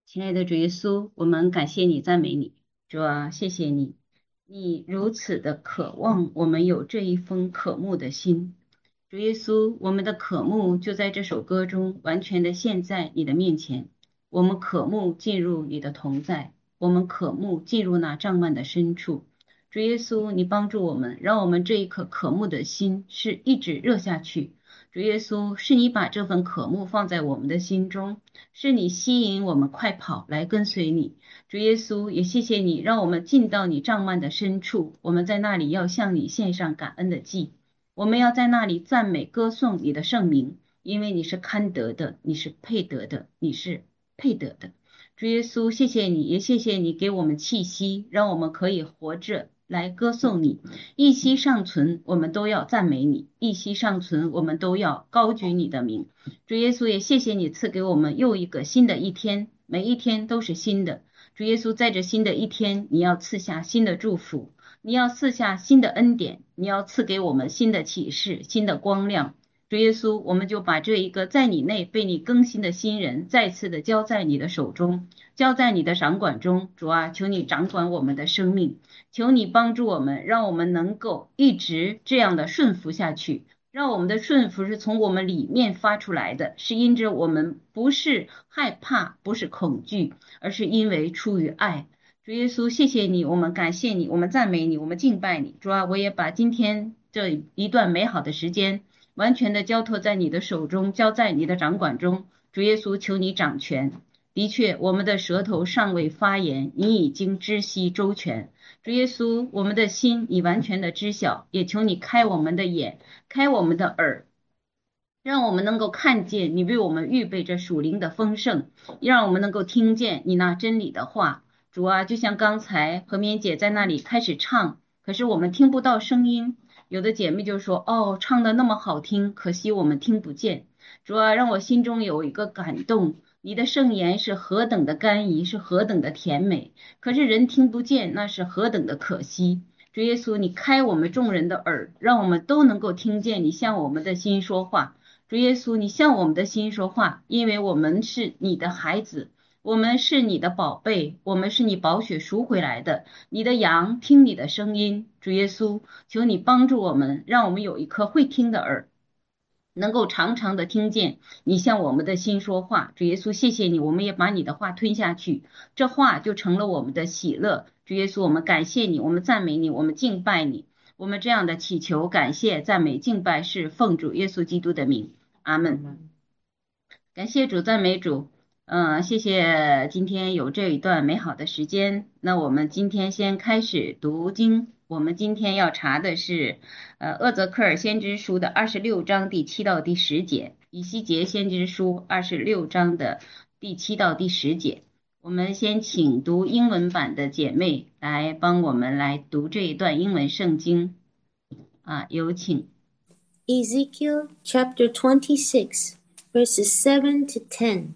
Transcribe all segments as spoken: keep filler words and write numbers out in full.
亲爱的主耶稣，我们感谢你，赞美你。主啊，谢谢你，你如此的渴望我们有这一份渴慕的心。主耶稣，我们的渴慕就在这首歌中完全的现在你的面前。我们渴慕进入你的同在，我们渴慕进入那帐幔的深处。主耶稣，你帮助我们，让我们这一颗渴慕的心是一直热下去。主耶稣，是你把这份渴慕放在我们的心中，是你吸引我们快跑来跟随你。主耶稣，也谢谢你让我们进到你帐幔的深处，我们在那里要向你献上感恩的祭，我们要在那里赞美歌颂你的圣名，因为你是堪得的，你是配得的，你是配得的。主耶稣，谢谢你，也谢谢你给我们气息，让我们可以活着来歌颂你。一息尚存，我们都要赞美你；一息尚存，我们都要高举你的名。主耶稣，也谢谢你赐给我们又一个新的一天，每一天都是新的。主耶稣，在这新的一天，你要赐下新的祝福，你要赐下新的恩典，你要赐给我们新的启示、新的光亮。主耶稣，我们就把这一个在你内被你更新的新人，再次的交在你的手中，交在你的掌管中。主啊，求你掌管我们的生命，求你帮助我们，让我们能够一直这样的顺服下去。让我们的顺服是从我们里面发出来的，是因着我们不是害怕，不是恐惧，而是因为出于爱。主耶稣，谢谢你，我们感谢你，我们赞美你，我们敬拜你。主啊，我也把今天这一段美好的时间完全的交托在你的手中，交在你的掌管中。主耶稣，求你掌权。的确，我们的舌头尚未发言，你已经知悉周全。主耶稣，我们的心你完全的知晓，也求你开我们的眼，开我们的耳，让我们能够看见你为我们预备着属灵的丰盛，让我们能够听见你那真理的话。主啊，就像刚才何绵姐在那里开始唱，可是我们听不到声音。有的姐妹就说：“哦，唱的那么好听，可惜我们听不见。”主啊，让我心中有一个感动。你的圣言是何等的甘饴，是何等的甜美，可是人听不见，那是何等的可惜。主耶稣，你开我们众人的耳，让我们都能够听见你向我们的心说话。主耶稣，你向我们的心说话，因为我们是你的孩子，我们是你的宝贝，我们是你宝血赎回来的。你的羊听你的声音。主耶稣，求你帮助我们，让我们有一颗会听的耳，能够常常的听见你向我们的心说话。主耶稣，谢谢你，我们也把你的话吞下去，这话就成了我们的喜乐。主耶稣，我们感谢你，我们赞美你，我们敬拜你。我们这样的祈求、感谢、赞美、敬拜是奉主耶稣基督的名。阿门。感谢主，赞美主。嗯，谢谢今天有这一段美好的时间。那我们今天先开始读经。我们今天要查的是，呃，厄泽克尔先知书的二十六章第七到第十节，以西结先知书二十六章的第七到第十节。我们先请读英文版的姐妹来帮我们来读这一段英文圣经。啊，有请。 Ezekiel chapter twenty-six, verses seven to ten.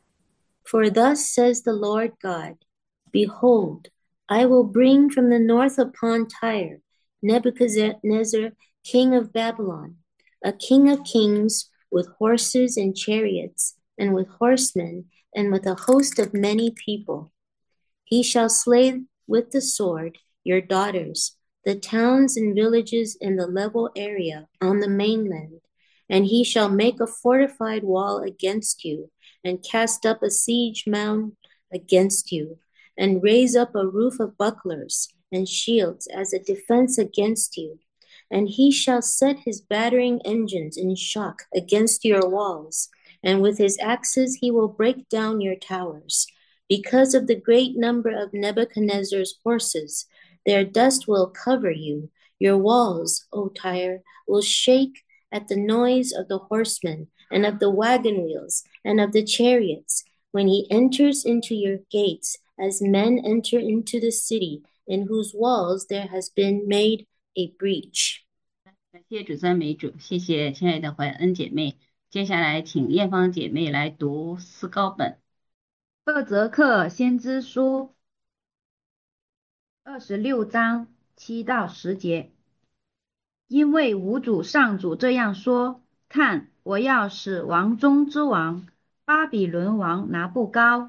For thus says the Lord God, Behold, I will bring from the north upon Tyre Nebuchadnezzar, king of Babylon, a king of kings, with horses and chariots, and with horsemen, and with a host of many people. He shall slay with the sword your daughters, the towns and villages in the level area on the mainland, and he shall make a fortified wall against you, and cast up a siege mound against you, and raise up a roof of bucklers and shields as a defense against you. And he shall set his battering engines in shock against your walls, and with his axes he will break down your towers. Because of the great number of Nebuchadnezzar's horses, their dust will cover you. Your walls, O Tyre, will shake at the noise of the horsemen, and of the wagon wheels, and of the chariots, when he enters into your gates, as men enter into the city, in whose walls there has been made a breach. 感谢主赞美主，谢谢亲爱的怀恩姐妹。接下来请艳芳姐妹来读思高本。 厄泽克先知书二十六章七到十节，因为吾主上主这样说：看，我要使王中之王巴比伦王拿布高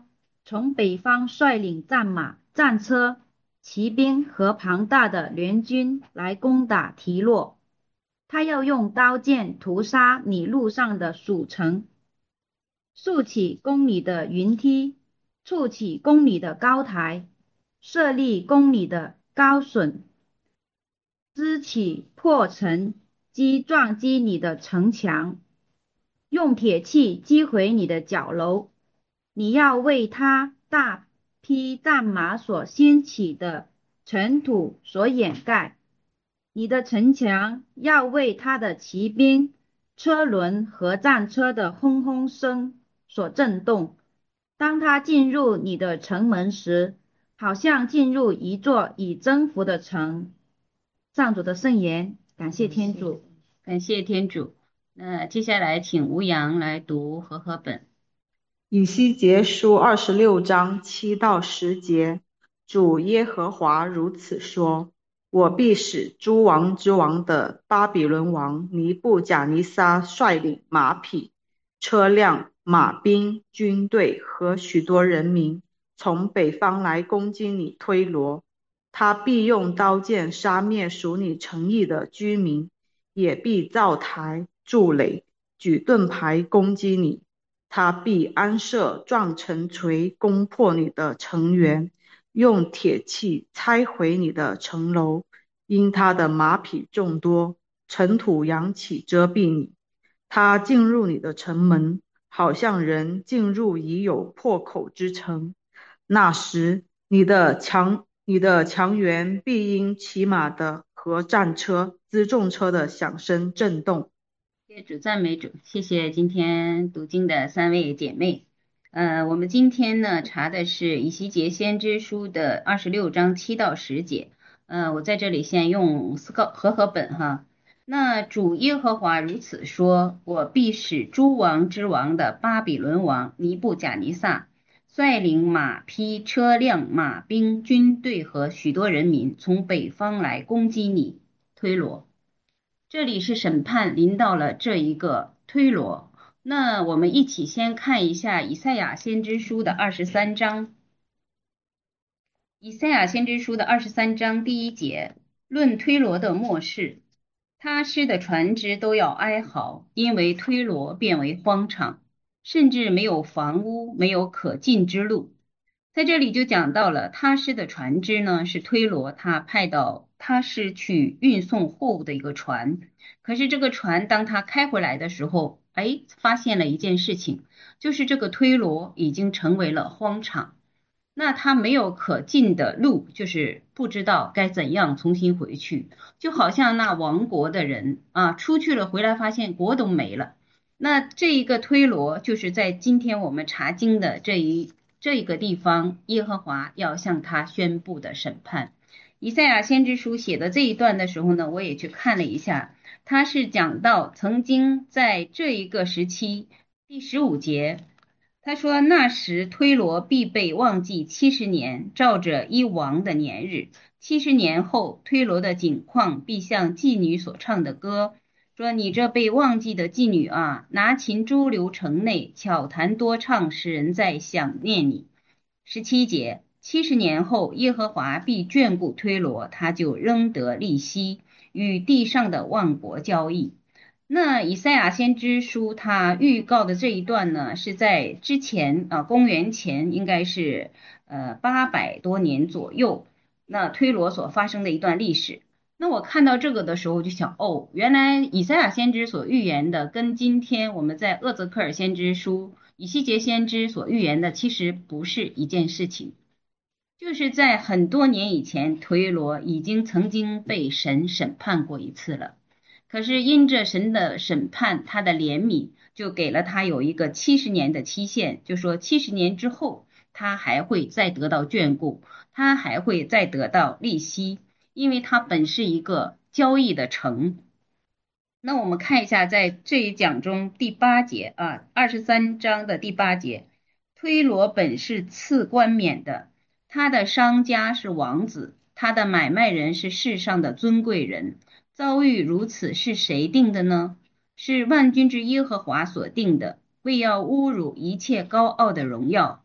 从北方率领战马、战车、骑兵和庞大的联军来攻打提洛。他要用刀剑屠杀你路上的属城，竖起攻你的云梯，筑起攻你的高台，设立攻你的高笋，支起破城，击撞击你的城墙，用铁器击毁你的角楼。你要为他大批战马所掀起的尘土所掩盖，你的城墙要为他的骑兵、车轮和战车的轰轰声所震动。当他进入你的城门时，好像进入一座已征服的城。上主的圣言，感谢天主。 感谢天主。那接下来请吴阳来读和合本。 以西结书二十六章七到十节，主耶和华如此说：我必使诸王之王的巴比伦王尼布甲尼撒率领马匹、车辆、马兵、军队和许多人民，从北方来攻击你推罗。他必用刀剑杀灭属你城邑的居民，也必造台、筑垒、举盾牌攻击你。他必安设撞城锤，攻破你的城垣，用铁器拆毁你的城楼。因他的马匹众多，尘土扬起遮蔽你。他进入你的城门，好像人进入已有破口之城。那时，你的墙你的墙垣必因骑马的和战车、辎重车的响声震动。 谢谢主，赞美主，谢谢今天读经的三位姐妹。呃，我们今天呢查的是以西结先知书的二十六章七到十节。呃，我在这里先用思考和合本哈。那主耶和华如此说：我必使诸王之王的巴比伦王尼布甲尼撒率领马匹、车辆、马兵、军队和许多人民，从北方来攻击你推罗。这里是审判临到了这一个推罗。那我们一起先看一下以赛亚先知书的二十三章。以赛亚先知书的二十三章第一节，论推罗的末世，他施的船只都要哀嚎，因为推罗变为荒场，甚至没有房屋，没有可进之路。在这里就讲到了他施的船只呢，是推罗他派到他施去运送货物的一个船。可是这个船当他开回来的时候，哎，发现了一件事情，就是这个推罗已经成为了荒场。那他没有可进的路，就是不知道该怎样重新回去，就好像那亡国的人啊，出去了回来发现国都没了。那这一个推罗，就是在今天我们查经的这一这一个地方，耶和华要向他宣布的审判。以赛亚先知书写的这一段的时候呢，我也去看了一下，他是讲到曾经在这一个时期第十五节。他说：那时推罗必被忘记七十年，照着一王的年日。七十年后，推罗的景况必像妓女所唱的歌，说：你这被忘记的妓女啊，拿琴珠流城内，巧弹多唱，使人在想念你。十七节，七十年后，耶和华必眷顾推罗，他就仍得利息，与地上的万国交易。那以赛亚先知书他预告的这一段呢，是在之前啊，公元前应该是呃八百多年左右，那推罗所发生的一段历史。那我看到这个的时候，就想，哦，原来以赛亚先知所预言的，跟今天我们在厄泽克尔先知书、以西结先知所预言的，其实不是一件事情。就是在很多年以前，推罗已经曾经被神审判过一次了。可是因着神的审判，他的怜悯就给了他有一个七十年的期限，就说七十年之后他还会再得到眷顾，他还会再得到利息，因为他本是一个交易的城。那我们看一下在这一讲中第八节啊，二十三章的第八节，推罗本是赐冠冕的，他的商家是王子，他的买卖人是世上的尊贵人。遭遇如此是谁定的呢？是万军之耶和华所定的，为要侮辱一切高傲的荣耀，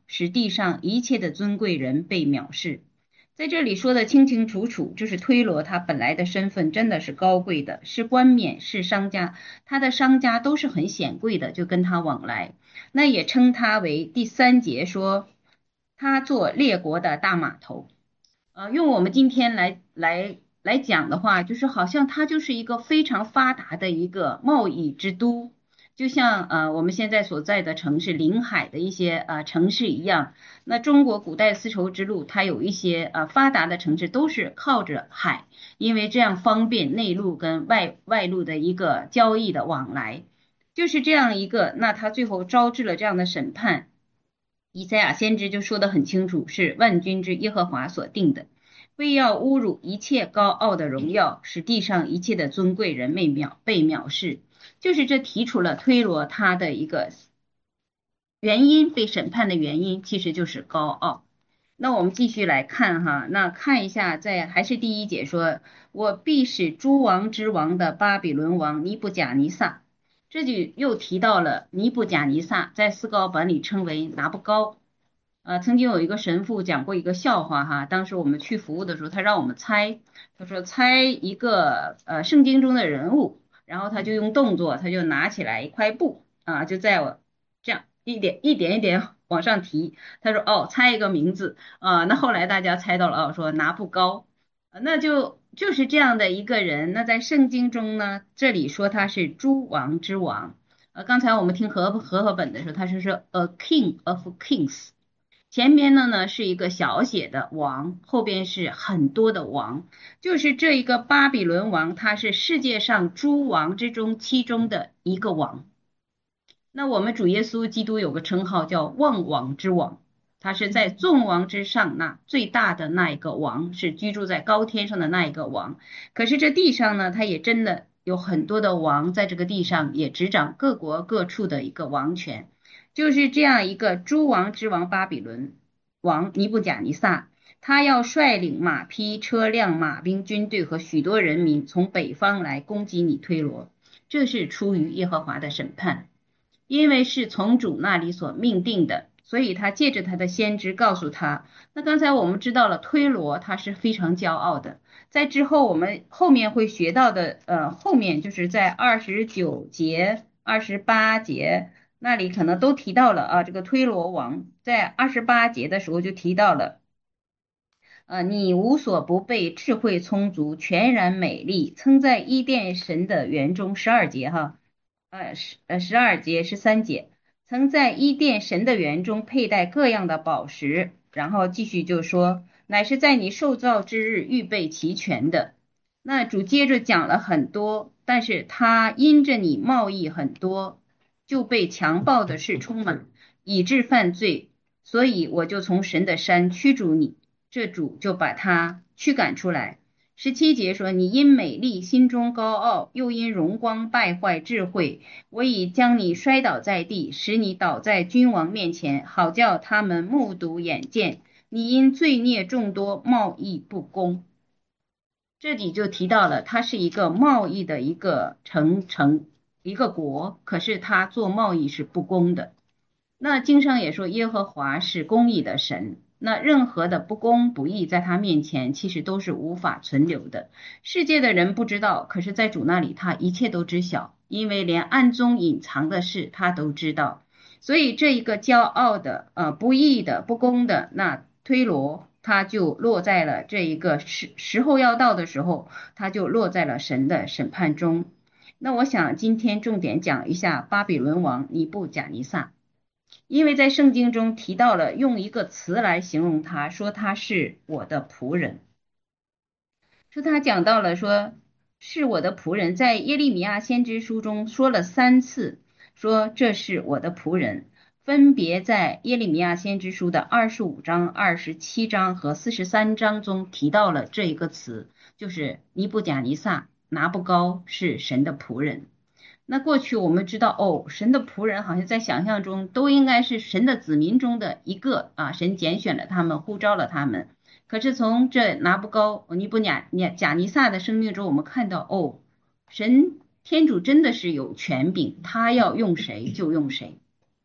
使地上一切的尊贵人被藐视。在这里说的清清楚楚，就是推罗他本来的身份真的是高贵的，是冠冕，是商家，他的商家都是很显贵的，就跟他往来。那也称他为第三节说他做列国的大码头。呃，用我们今天来来来讲的话，就是好像它就是一个非常发达的一个贸易之都，就像呃我们现在所在的城市临海的一些呃城市一样。那中国古代丝绸之路，它有一些呃发达的城市都是靠着海，因为这样方便内陆跟外外陆的一个交易的往来，就是这样一个。那他最后招致了这样的审判。以赛亚先知就说得很清楚，是万军之耶和华所定的，为要侮辱一切高傲的荣耀，使地上一切的尊贵人被藐被藐视。就是这提出了推罗他的一个原因，被审判的原因其实就是高傲。那我们继续来看哈，那看一下，在还是第一节说，我必使诸王之王的巴比伦王尼布甲尼撒。这就又提到了尼布甲尼撒，在思高版里称为拿不高。呃，曾经有一个神父讲过一个笑话哈，当时我们去服务的时候，他让我们猜，他说猜一个呃圣经中的人物，然后他就用动作，他就拿起来一块布啊，就在我这样一点一点一点往上提。他说哦，猜一个名字啊，那后来大家猜到了哦，说拿不高，那就就是这样的一个人。那在圣经中呢，这里说他是诸王之王。呃，刚才我们听和和合本的时候，他是说 a king of kings。前边的呢是一个小写的王，后边是很多的王，就是这一个巴比伦王，他是世界上诸王之中其中的一个王。那我们主耶稣基督有个称号叫万王之王，他是在众王之上，那最大的那一个王，是居住在高天上的那一个王。可是这地上呢，他也真的有很多的王，在这个地上也执掌各国各处的一个王权。就是这样一个诸王之王巴比伦王尼布甲尼撒，他要率领马匹、车辆、马兵、军队和许多人民从北方来攻击你推罗，这是出于耶和华的审判，因为是从主那里所命定的，所以他借着他的先知告诉他。那刚才我们知道了推罗他是非常骄傲的，在之后我们后面会学到的，呃，后面就是在二十九节、二十八节那里可能都提到了啊，这个推罗王在二十八节的时候就提到了，呃，你无所不备，智慧充足，全然美丽，曾在伊甸神的园中，十二节哈。呃十呃十二节十三节，曾在伊甸神的园中佩戴各样的宝石。然后继续就说，乃是在你受造之日预备齐全的。那主接着讲了很多，但是他因着你贸易很多，就被强暴的事充满，以致犯罪，所以我就从神的山驱逐你，这主就把他驱赶出来。十七节说，你因美丽心中高傲，又因荣光败坏智慧，我已将你摔倒在地，使你倒在君王面前，好叫他们目睹眼见。你因罪孽众多，贸易不公。这里就提到了，它是一个贸易的一个城城一个国，可是他做贸易是不公的。那经上也说，耶和华是公义的神，那任何的不公不义在他面前其实都是无法存留的。世界的人不知道，可是在主那里他一切都知晓，因为连暗中隐藏的事他都知道。所以这一个骄傲的呃不义的不公的，那推罗他就落在了这一个时时候要到的时候，他就落在了神的审判中。那我想今天重点讲一下巴比伦王尼布甲尼撒，因为在圣经中提到了，用一个词来形容他，说他是我的仆人。说他讲到了说是我的仆人，在耶利米亚先知书中说了三次，说这是我的仆人，分别在耶利米亚先知书的二十五章、二十七章和四十三章中提到了这一个词，就是尼布甲尼撒拿不高是神的仆人。那过去我们知道，哦，神的仆人好像在想象中都应该是神的子民中的一个啊，神拣选了他们，呼召了他们。可是从这拿不高尼布甲甲尼撒的生命中，我们看到，哦，神天主真的是有权柄，他要用谁就用谁。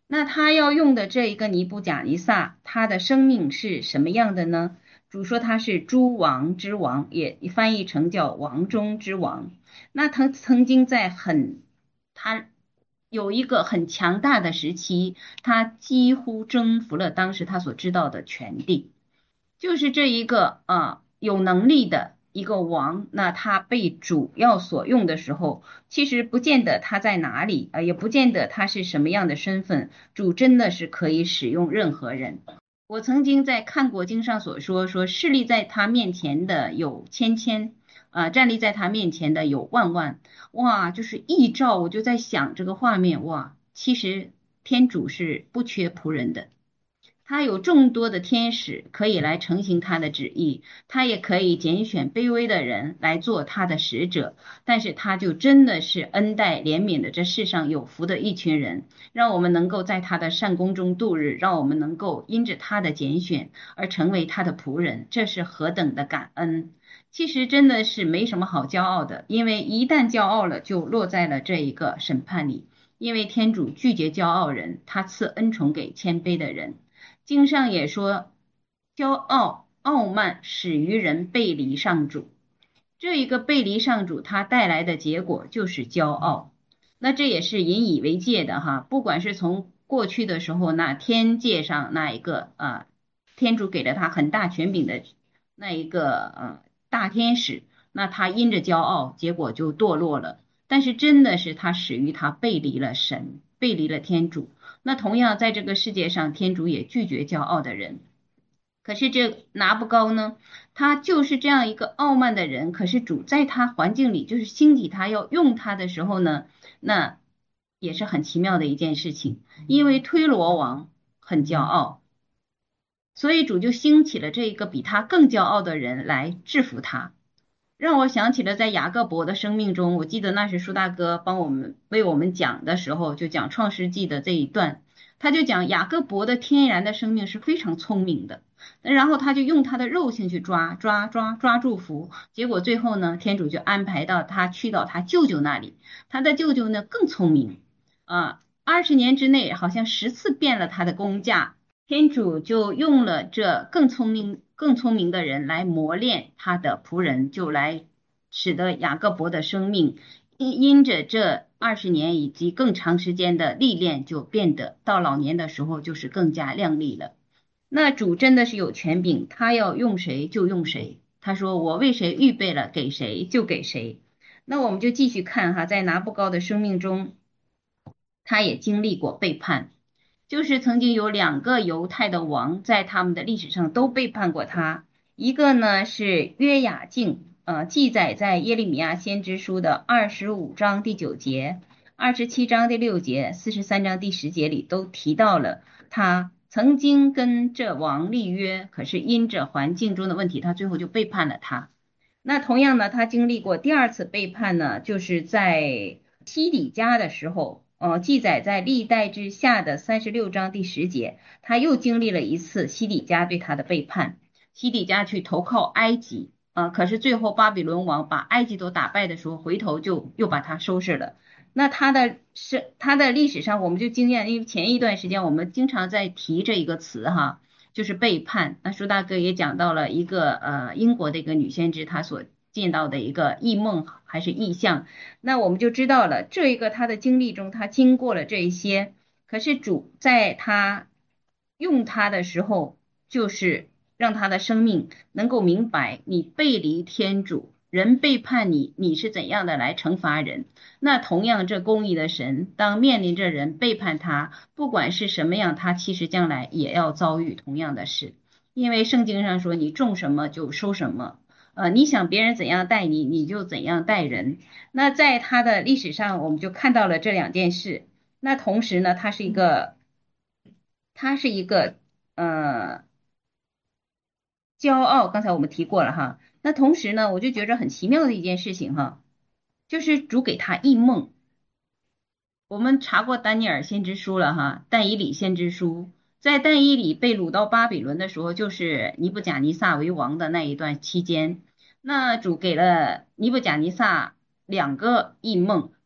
那他要用的这一个尼布甲尼撒，他的生命是什么样的呢？主说他是诸王之王，也翻译成叫王中之王。那他曾经在很，他有一个很强大的时期，他几乎征服了当时他所知道的全地。就是这一个啊有能力的一个王，那他被主要所用的时候，其实不见得他在哪里啊，也不见得他是什么样的身份，主真的是可以使用任何人。我曾经在看过经上所说，说势力在他面前的有千千，啊，站立在他面前的有万万，哇，就是异兆，我就在想这个画面，哇，其实天主是不缺仆人的。他有众多的天使可以来成行他的旨意，他也可以拣选卑微的人来做他的使者，但是他就真的是恩待怜悯的这世上有福的一群人，让我们能够在他的善功中度日，让我们能够因着他的拣选而成为他的仆人，这是何等的感恩！其实真的是没什么好骄傲的，因为一旦骄傲了，就落在了这一个审判里。因为天主拒绝骄傲人，他赐恩宠给谦卑的人。经上也说，骄傲傲慢使于人背离上主。这一个背离上主，它带来的结果就是骄傲。那这也是引以为戒的哈。不管是从过去的时候，那天界上那一个啊，天主给了他很大权柄的那一个呃大天使，那他因着骄傲，结果就堕落了。但是真的是他始于他背离了神，背离了天主。那同样在这个世界上，天主也拒绝骄傲的人。可是这拿不高呢，他就是这样一个傲慢的人。可是主在他环境里，就是兴起他要用他的时候呢，那也是很奇妙的一件事情。因为推罗王很骄傲，所以主就兴起了这一个比他更骄傲的人来制服他。让我想起了在雅各伯的生命中，我记得那是舒大哥帮我们为我们讲的时候，就讲创世纪的这一段，他就讲雅各伯的天然的生命是非常聪明的，然后他就用他的肉性去抓抓抓抓祝福，结果最后呢，天主就安排到他去到他舅舅那里，他的舅舅呢更聪明啊，二十年之内好像十次变了他的工价。天主就用了这更聪明、更聪明的人来磨练他的仆人，就来使得雅各伯的生命因因着这二十年以及更长时间的历练，就变得到老年的时候就是更加亮丽了。那主真的是有权柄，他要用谁就用谁。他说：“我为谁预备了，给谁就给谁。”那我们就继续看哈，在拿布高的生命中，他也经历过背叛。就是曾经有两个犹太的王在他们的历史上都背叛过他，一个呢是约雅敬，呃，记载在耶利米亚先知书的二十五章第九节、二十七章第六节、四十三章第十节里都提到了他曾经跟这王立约，可是因着环境中的问题，他最后就背叛了他。那同样呢，他经历过第二次背叛呢，就是在西底家的时候。呃，记载在历代之下的三十六章第十节，他又经历了一次西底家对他的背叛。西底家去投靠埃及，呃，可是最后巴比伦王把埃及都打败的时候，回头就又把他收拾了。那他的是他的历史上，我们就经验，因为前一段时间我们经常在提这一个词哈，就是背叛。那舒大哥也讲到了一个呃英国的一个女先知，她所见到的一个异梦还是异象，那我们就知道了这一个他的经历中，他经过了这一些，可是主在他用他的时候，就是让他的生命能够明白，你背离天主，人背叛你，你是怎样的来惩罚人。那同样，这公义的神，当面临着人背叛他，不管是什么样，他其实将来也要遭遇同样的事，因为圣经上说，你种什么就收什么。呃，你想别人怎样待你，你就怎样待人。那在他的历史上，我们就看到了这两件事。那同时呢，他是一个，他是一个呃骄傲。刚才我们提过了哈。那同时呢，我就觉着很奇妙的一件事情哈，就是主给他异梦。我们查过丹尼尔先知书了哈，但以理先知书，在但以理被掳到巴比伦的时候，就是尼布甲尼撒为王的那一段期间。那主给了尼布甲尼撒两个异梦，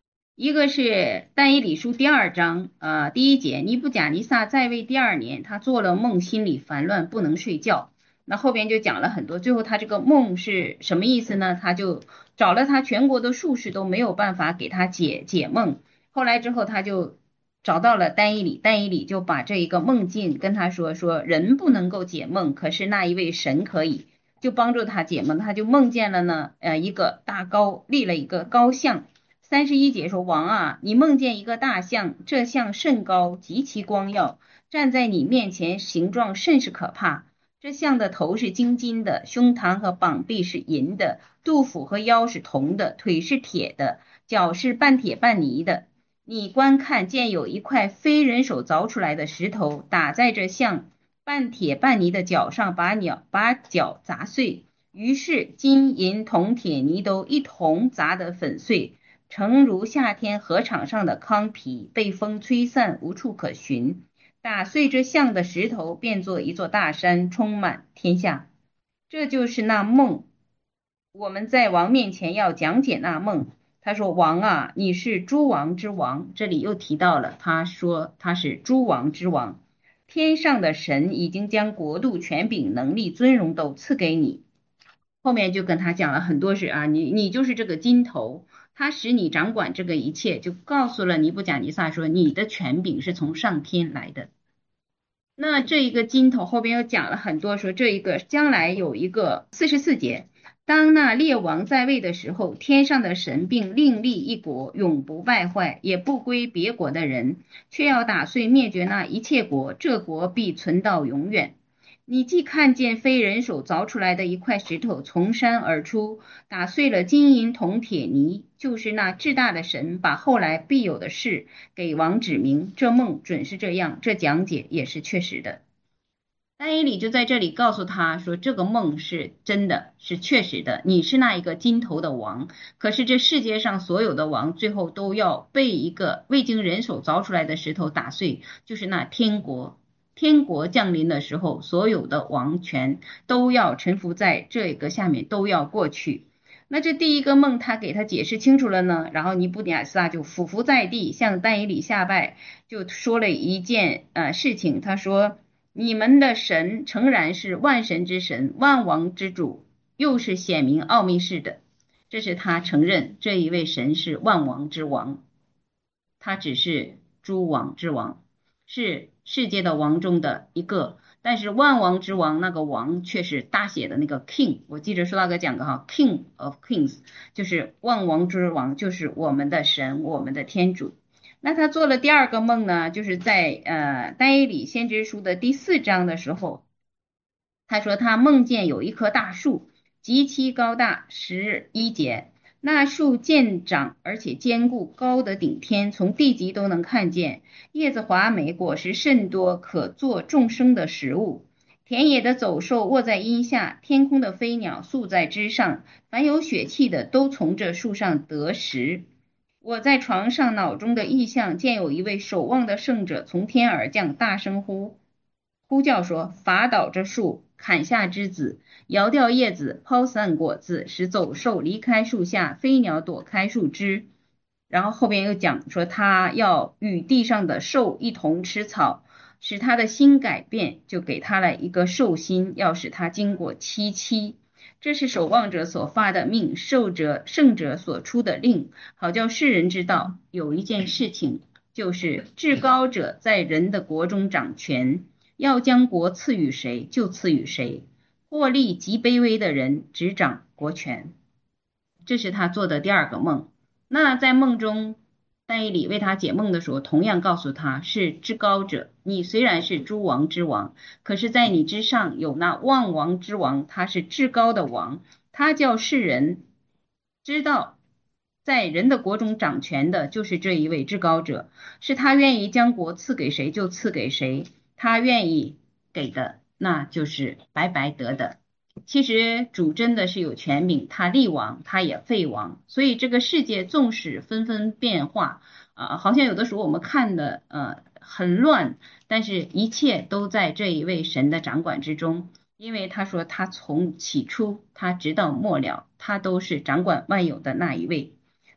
一个是但以理书第二章，呃，第一节，尼布甲尼撒在位第二年，他做了梦，心里烦乱，不能睡觉。那后边就讲了很多，最后他这个梦是什么意思呢？他就找了他全国的术士都没有办法给他解解梦。后来之后他就找到了但以理，但以理就把这一个梦境跟他说，说人不能够解梦，可是那一位神可以，就帮助他解梦。他就梦见了呢，呃，一个大高立了一个高像。三十一节说，王啊，你梦见一个大象，这象甚高，极其光耀，站在你面前，形状甚是可怕。这象的头是金金的，胸膛和膀臂是银的，肚腹和腰是铜的，腿是铁的，脚是半铁半泥的。你观看，见有一块非人手凿出来的石头打在这象半铁半泥的脚上，把鸟把脚砸碎。于是金银铜铁泥都一同砸得粉碎，诚如夏天禾场上的糠皮，被风吹散，无处可寻。打碎这像的石头，变作一座大山，充满天下。这就是那梦。我们在王面前要讲解那梦。他说，王啊，你是诸王之王。这里又提到了，他说他是诸王之王。天上的神已经将国度、权柄、能力、尊荣都赐给你。后面就跟他讲了很多事啊，你你就是这个金头，他使你掌管这个一切，就告诉了尼布甲尼撒说，你的权柄是从上天来的。那这一个金头后边又讲了很多，说这一个将来有一个四十四节，当那列王在位的时候，天上的神并另立一国，永不败坏，也不归别国的人，却要打碎灭绝那一切国，这国必存到永远。你既看见非人手凿出来的一块石头从山而出，打碎了金银铜铁泥，就是那至大的神把后来必有的事给王指明，这梦准是这样，这讲解也是确实的。但以理就在这里告诉他说，这个梦是真的，是确实的，你是那一个金头的王，可是这世界上所有的王最后都要被一个未经人手凿出来的石头打碎，就是那天国。天国降临的时候，所有的王权都要臣服在这个下面，都要过去。那这第一个梦他给他解释清楚了呢，然后尼布甲尼撒就俯伏在地，向但以理下拜，就说了一件呃事情，他说，你们的神诚然是万神之神，万王之主，又是显明奥秘式的。这是他承认这一位神是万王之王，他只是诸王之王，是世界的王中的一个，但是万王之王那个王却是大写的那个 king。 我记着说大哥讲个哈 king of kings， 就是万王之王，就是我们的神，我们的天主。那他做了第二个梦呢，就是在呃但以理先知书的第四章的时候，他说他梦见有一棵大树，极其高大。十一节，那树渐长而且坚固，高的顶天，从地极都能看见，叶子华美，果实甚多，可做众生的食物。田野的走兽卧在荫下，天空的飞鸟宿在枝上，凡有血气的都从这树上得食。我在床上脑中的意象，见有一位守望的圣者从天而降，大声呼呼叫说，伐倒这树，砍下枝子，摇掉叶子，抛散果子，使走兽离开树下，飞鸟躲开树枝。然后后边又讲说，他要与地上的兽一同吃草，使他的心改变，就给他了一个兽心，要使他经过七期。这是守望者所发的命，受者圣者所出的令，好叫世人知道有一件事情，就是至高者在人的国中掌权，要将国赐予谁就赐予谁，获利极卑微的人执掌国权。这是他做的第二个梦。那在梦中，但以理为他解梦的时候，同样告诉他是至高者，你虽然是诸王之王，可是在你之上有那万王之王，他是至高的王，他叫世人知道在人的国中掌权的就是这一位至高者，是他愿意将国赐给谁就赐给谁，他愿意给的那就是白白得的。其实主真的是有权柄，他立王他也废王，所以这个世界纵使纷纷变化啊、呃，好像有的时候我们看的呃很乱，但是一切都在这一位神的掌管之中，因为他说他从起初他直到末了，他都是掌管万有的那一位。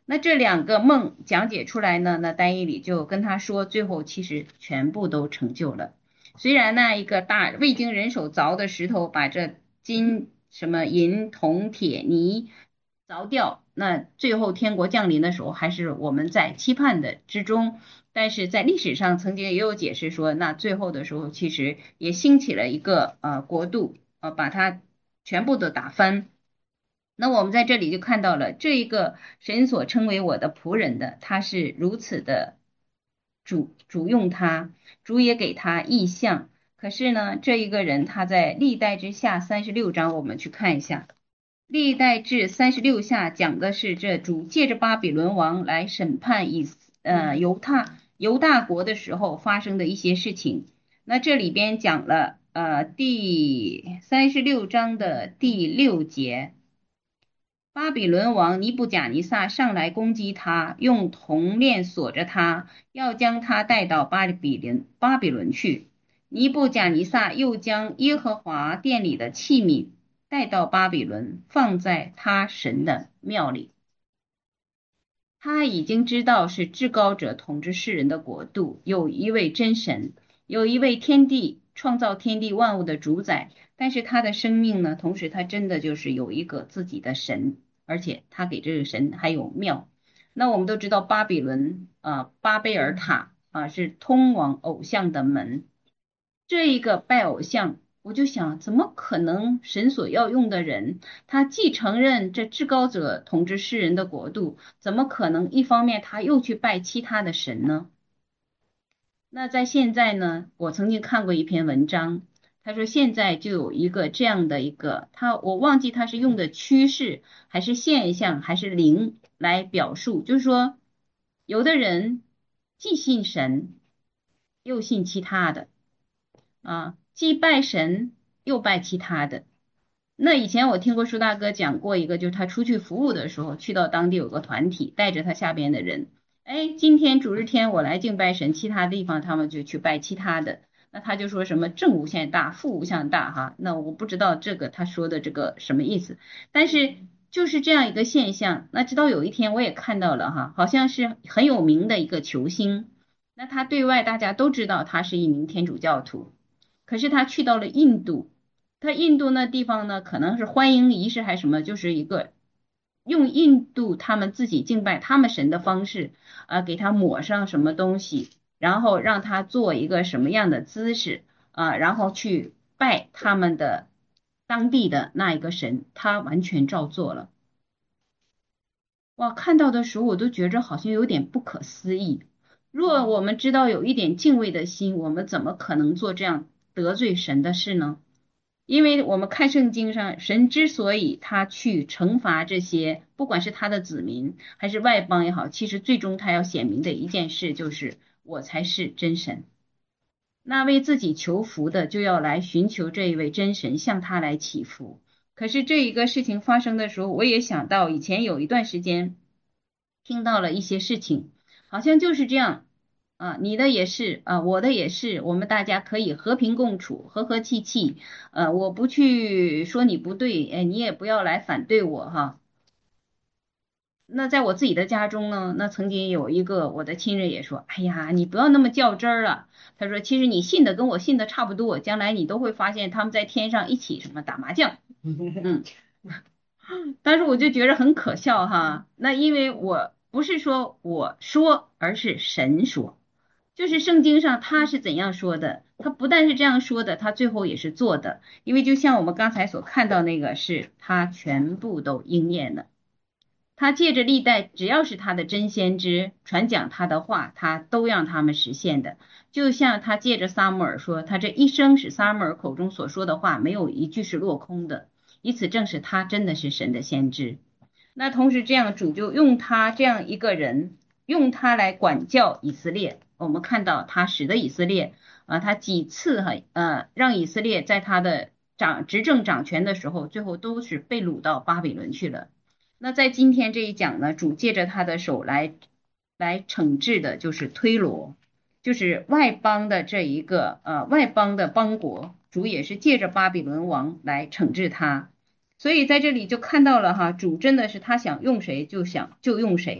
那这两个梦讲解出来呢，那但以理就跟他说，最后其实全部都成就了。虽然那一个大未经人手凿的石头把这金什么银铜铁泥凿掉，那最后天国降临的时候，还是我们在期盼的之中。但是在历史上曾经也有解释说，那最后的时候其实也兴起了一个呃国度，呃把它全部都打翻。那我们在这里就看到了这一个神所称为我的仆人的，他是如此的主主用他，主也给他意象。可是呢，这一个人他在历代之下三十六章，我们去看一下，历代志三十六下讲的是这主借着巴比伦王来审判以呃犹大犹大国的时候发生的一些事情。那这里边讲了呃第三十六章的第六节。巴比伦王尼布甲尼撒上来攻击他，用铜链锁着他，要将他带到巴比伦巴比伦去。尼布甲尼撒又将耶和华殿里的器皿带到巴比伦，放在他神的庙里。他已经知道是至高者统治世人的国度，有一位真神，有一位天地创造天地万物的主宰。但是他的生命呢，同时他真的就是有一个自己的神。而且他给这个神还有庙。那我们都知道巴比伦啊、呃，巴贝尔塔啊、呃、是通往偶像的门。这一个拜偶像，我就想，怎么可能神所要用的人，他既承认这至高者统治世人的国度，怎么可能一方面他又去拜其他的神呢？那在现在呢，我曾经看过一篇文章。他说现在就有一个这样的一个，他我忘记他是用的趋势还是现象还是灵来表述，就是说有的人既信神又信其他的啊，既拜神又拜其他的。那以前我听过舒大哥讲过一个，就是他出去服务的时候，去到当地有个团体，带着他下边的人，哎，今天主日天我来敬拜神，其他地方他们就去拜其他的。那他就说什么正无限大，负无限大哈，那我不知道这个他说的这个什么意思，但是就是这样一个现象。那直到有一天我也看到了哈，好像是很有名的一个球星，那他对外大家都知道他是一名天主教徒，可是他去到了印度，他印度那地方呢，可能是欢迎仪式还是什么，就是一个用印度他们自己敬拜他们神的方式啊，给他抹上什么东西。然后让他做一个什么样的姿势啊，然后去拜他们的当地的那一个神，他完全照做了。哇，看到的时候我都觉着好像有点不可思议。若我们知道有一点敬畏的心，我们怎么可能做这样得罪神的事呢？因为我们看圣经上，神之所以他去惩罚这些，不管是他的子民还是外邦也好，其实最终他要显明的一件事就是我才是真神。那为自己求福的就要来寻求这一位真神，向他来祈福。可是这一个事情发生的时候，我也想到以前有一段时间听到了一些事情，好像就是这样啊，你的也是啊，我的也是，我们大家可以和平共处，和和气气。呃，我不去说你不对，哎，你也不要来反对我哈。那在我自己的家中呢，那曾经有一个我的亲人也说，哎呀，你不要那么较真儿了。他说，其实你信的跟我信的差不多，将来你都会发现他们在天上一起什么打麻将。嗯，但是我就觉得很可笑哈。那因为我不是说我说，而是神说，就是圣经上他是怎样说的，他不但是这样说的，他最后也是做的。因为就像我们刚才所看到那个，是他全部都应验了。他借着历代，只要是他的真先知传讲他的话，他都让他们实现的。就像他借着撒母耳说，他这一生使撒母耳口中所说的话，没有一句是落空的，以此证实他真的是神的先知。那同时这样主就用他这样一个人，用他来管教以色列。我们看到他使得以色列啊，他几次哈呃让以色列在他的掌执政掌权的时候，最后都是被掳到巴比伦去了。那在今天这一讲呢，主借着他的手来来惩治的就是推罗，就是外邦的这一个呃外邦的邦国，主也是借着巴比伦王来惩治他。所以在这里就看到了哈，主真的是他想用谁就想就用谁，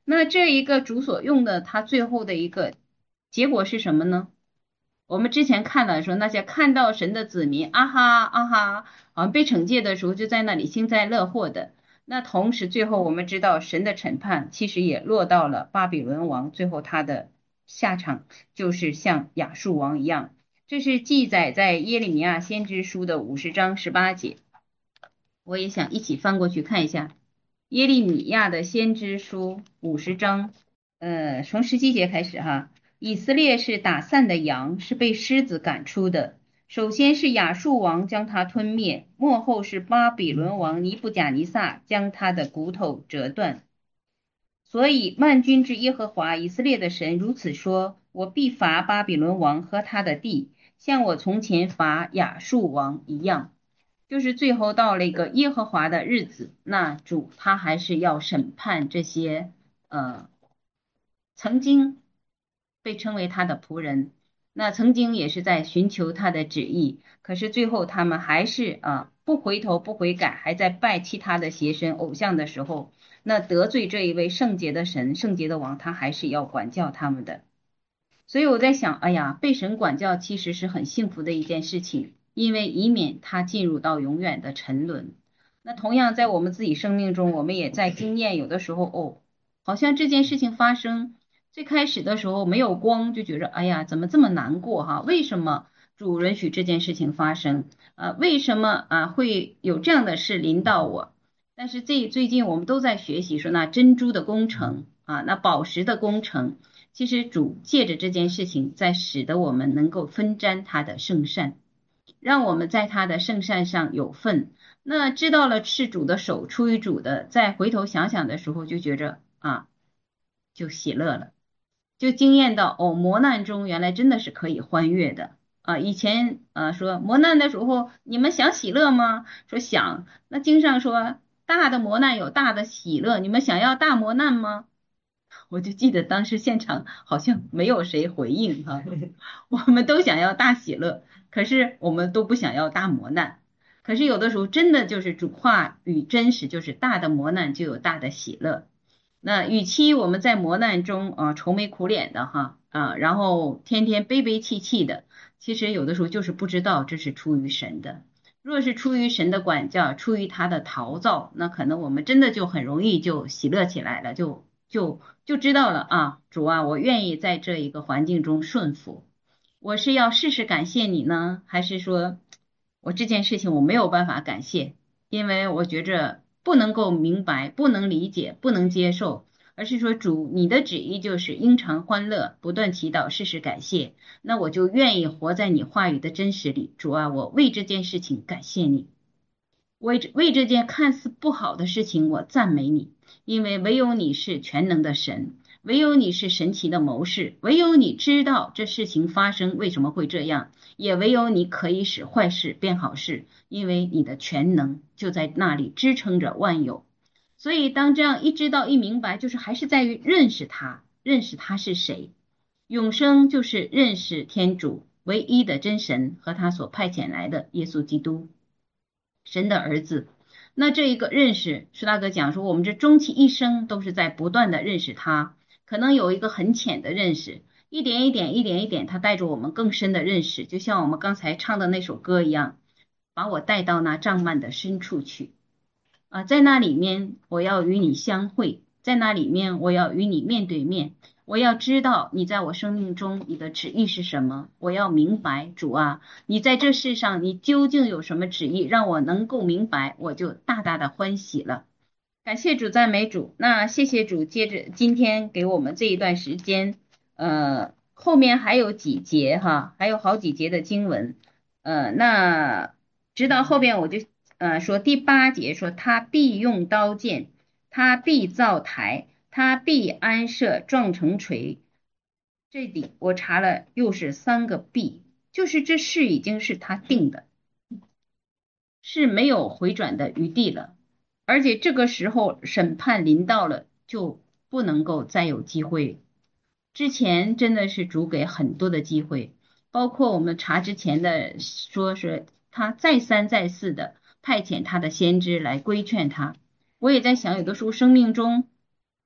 那这一个主所用的，它最后的一个结果是什么呢？我们之前看了说，那些看到神的子民，啊哈啊哈，好像被惩戒的时候就在那里幸灾乐祸的。那同时，最后我们知道神的审判其实也落到了巴比伦王，最后他的下场就是像亚述王一样。这是记载在耶利米亚先知书的五十章十八节。我也想一起翻过去看一下耶利米亚的先知书五十章，呃，从十七节开始哈。以色列是打散的羊，是被狮子赶出的。首先是亚述王将他吞灭，末后是巴比伦王尼布甲尼撒将他的骨头折断。所以万军之耶和华以色列的神如此说：我必罚巴比伦王和他的地，像我从前罚亚述王一样。就是最后到了一个耶和华的日子，那主他还是要审判这些呃曾经被称为他的仆人，那曾经也是在寻求他的旨意，可是最后他们还是啊不回头不悔改，还在拜其他的邪神偶像的时候，那得罪这一位圣洁的神、圣洁的王，他还是要管教他们的。所以我在想，哎呀，被神管教其实是很幸福的一件事情，因为以免他进入到永远的沉沦。那同样在我们自己生命中，我们也在经验，有的时候哦，好像这件事情发生，最开始的时候没有光，就觉得哎呀，怎么这么难过哈？为什么主允许这件事情发生？呃，为什么啊会有这样的事临到我？但是这最近我们都在学习说，那珍珠的工程啊，那宝石的工程。其实主借着这件事情，在使得我们能够分沾他的圣善，让我们在他的圣善上有份。那知道了是主的手，出于主的，再回头想想的时候，就觉着啊，就喜乐了，就惊艳到哦，磨难中原来真的是可以欢悦的啊！以前啊说磨难的时候，你们想喜乐吗？说想。那经上说大的磨难有大的喜乐，你们想要大磨难吗？我就记得当时现场好像没有谁回应哈，我们都想要大喜乐，可是我们都不想要大磨难。可是有的时候真的就是主话语真实，就是大的磨难就有大的喜乐。那与其我们在磨难中啊愁眉苦脸的哈啊，然后天天悲悲戚戚的，其实有的时候就是不知道这是出于神的。若是出于神的管教，出于他的陶造，那可能我们真的就很容易就喜乐起来了，就就就知道了啊，主啊，我愿意在这一个环境中顺服。我是要事事感谢你呢，还是说我这件事情我没有办法感谢，因为我觉着不能够明白，不能理解，不能接受，而是说主，你的旨意就是应常欢乐，不断祈祷，事事感谢。那我就愿意活在你话语的真实里，主啊，我为这件事情感谢你。为为这件看似不好的事情，我赞美你，因为唯有你是全能的神，唯有你是神奇的谋士，唯有你知道这事情发生为什么会这样，也唯有你可以使坏事变好事，因为你的全能就在那里支撑着万有。所以当这样一知道一明白，就是还是在于认识他，认识他是谁。永生就是认识天主唯一的真神和他所派遣来的耶稣基督。神的儿子，那这一个认识，施大哥讲说，我们这终其一生都是在不断的认识他，可能有一个很浅的认识，一点一点，一点一点，他带着我们更深的认识，就像我们刚才唱的那首歌一样，把我带到那帐幔的深处去啊，在那里面我要与你相会，在那里面我要与你面对面。我要知道你在我生命中你的旨意是什么，我要明白主啊，你在这世上你究竟有什么旨意，让我能够明白，我就大大的欢喜了。感谢主，赞美主。那谢谢主，接着今天给我们这一段时间，呃，后面还有几节哈，还有好几节的经文，呃，那直到后边我就呃说第八节说他必用刀剑，他必造台。他必安设撞成锤，这里我查了又是三个必，就是这事已经是他定的，是没有回转的余地了，而且这个时候审判临到了，就不能够再有机会。之前真的是主给很多的机会，包括我们查之前的说是他再三再四的派遣他的先知来规劝他。我也在想，有的时候生命中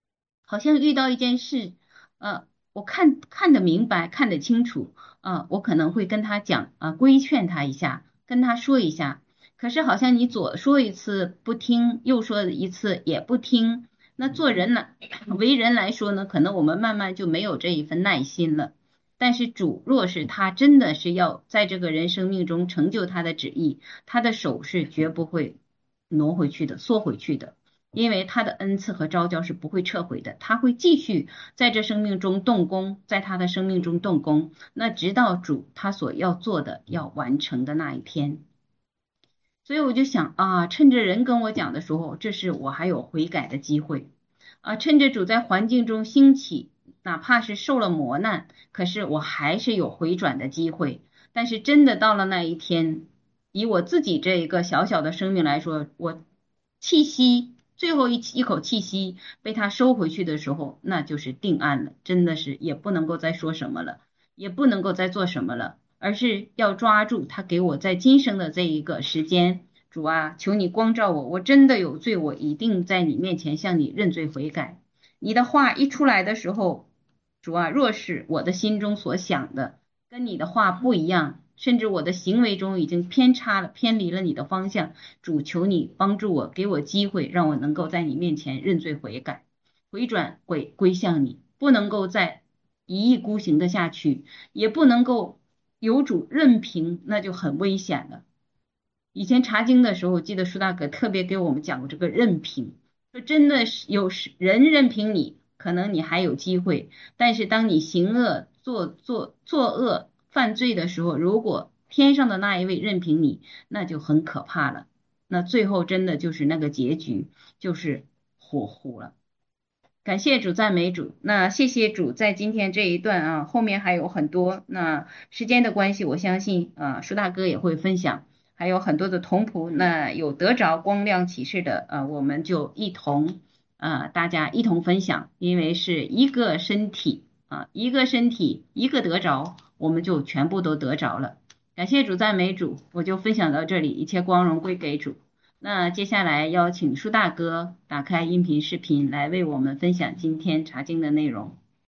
好像遇到一件事，呃，我看看得明白，看得清楚，呃，我可能会跟他讲，啊、规劝他一下，跟他说一下。可是好像你左说一次不听，右说一次也不听，那做人来，为人来说呢，可能我们慢慢就没有这一份耐心了。但是主若是他真的是要在这个人生命中成就他的旨意，他的手是绝不会挪回去的，缩回去的。因为他的恩赐和召叫是不会撤回的，他会继续在这生命中动工，在他的生命中动工，那直到主他所要做的要完成的那一天。所以我就想啊，趁着人跟我讲的时候，这是我还有悔改的机会啊，趁着主在环境中兴起，哪怕是受了磨难，可是我还是有回转的机会。但是真的到了那一天，以我自己这一个小小的生命来说，我气息最后一一口气息被他收回去的时候，那就是定案了，真的是也不能够再说什么了，也不能够再做什么了，而是要抓住他给我在今生的这一个时间。主啊，求你光照我，我真的有罪，我一定在你面前向你认罪悔改。你的话一出来的时候，主啊，若是我的心中所想的跟你的话不一样，甚至我的行为中已经偏差了，偏离了你的方向，主求你帮助我，给我机会，让我能够在你面前认罪悔改，回转归归向你，不能够再一意孤行的下去，也不能够有主任凭，那就很危险了。以前查经的时候，我记得舒大哥特别给我们讲过这个任凭，说真的是有人任凭你，可能你还有机会，但是当你行恶、作作作恶、犯罪的时候，如果天上的那一位任凭你，那就很可怕了。那最后真的就是那个结局，就是火湖了。感谢主，赞美主。那谢谢主，在今天这一段啊，后面还有很多。那时间的关系，我相信啊，舒大哥也会分享，还有很多的同仆。那有得着光亮启示的，呃，我们就一同啊，大家一同分享，因为是一个身体啊，一个身体，一个得着，我们就全部都得着了。感谢主，赞美主，我就分享到这里，一切光荣归给主。那接下来邀请舒大哥打开音频视频来为我们分享今天查经的内容。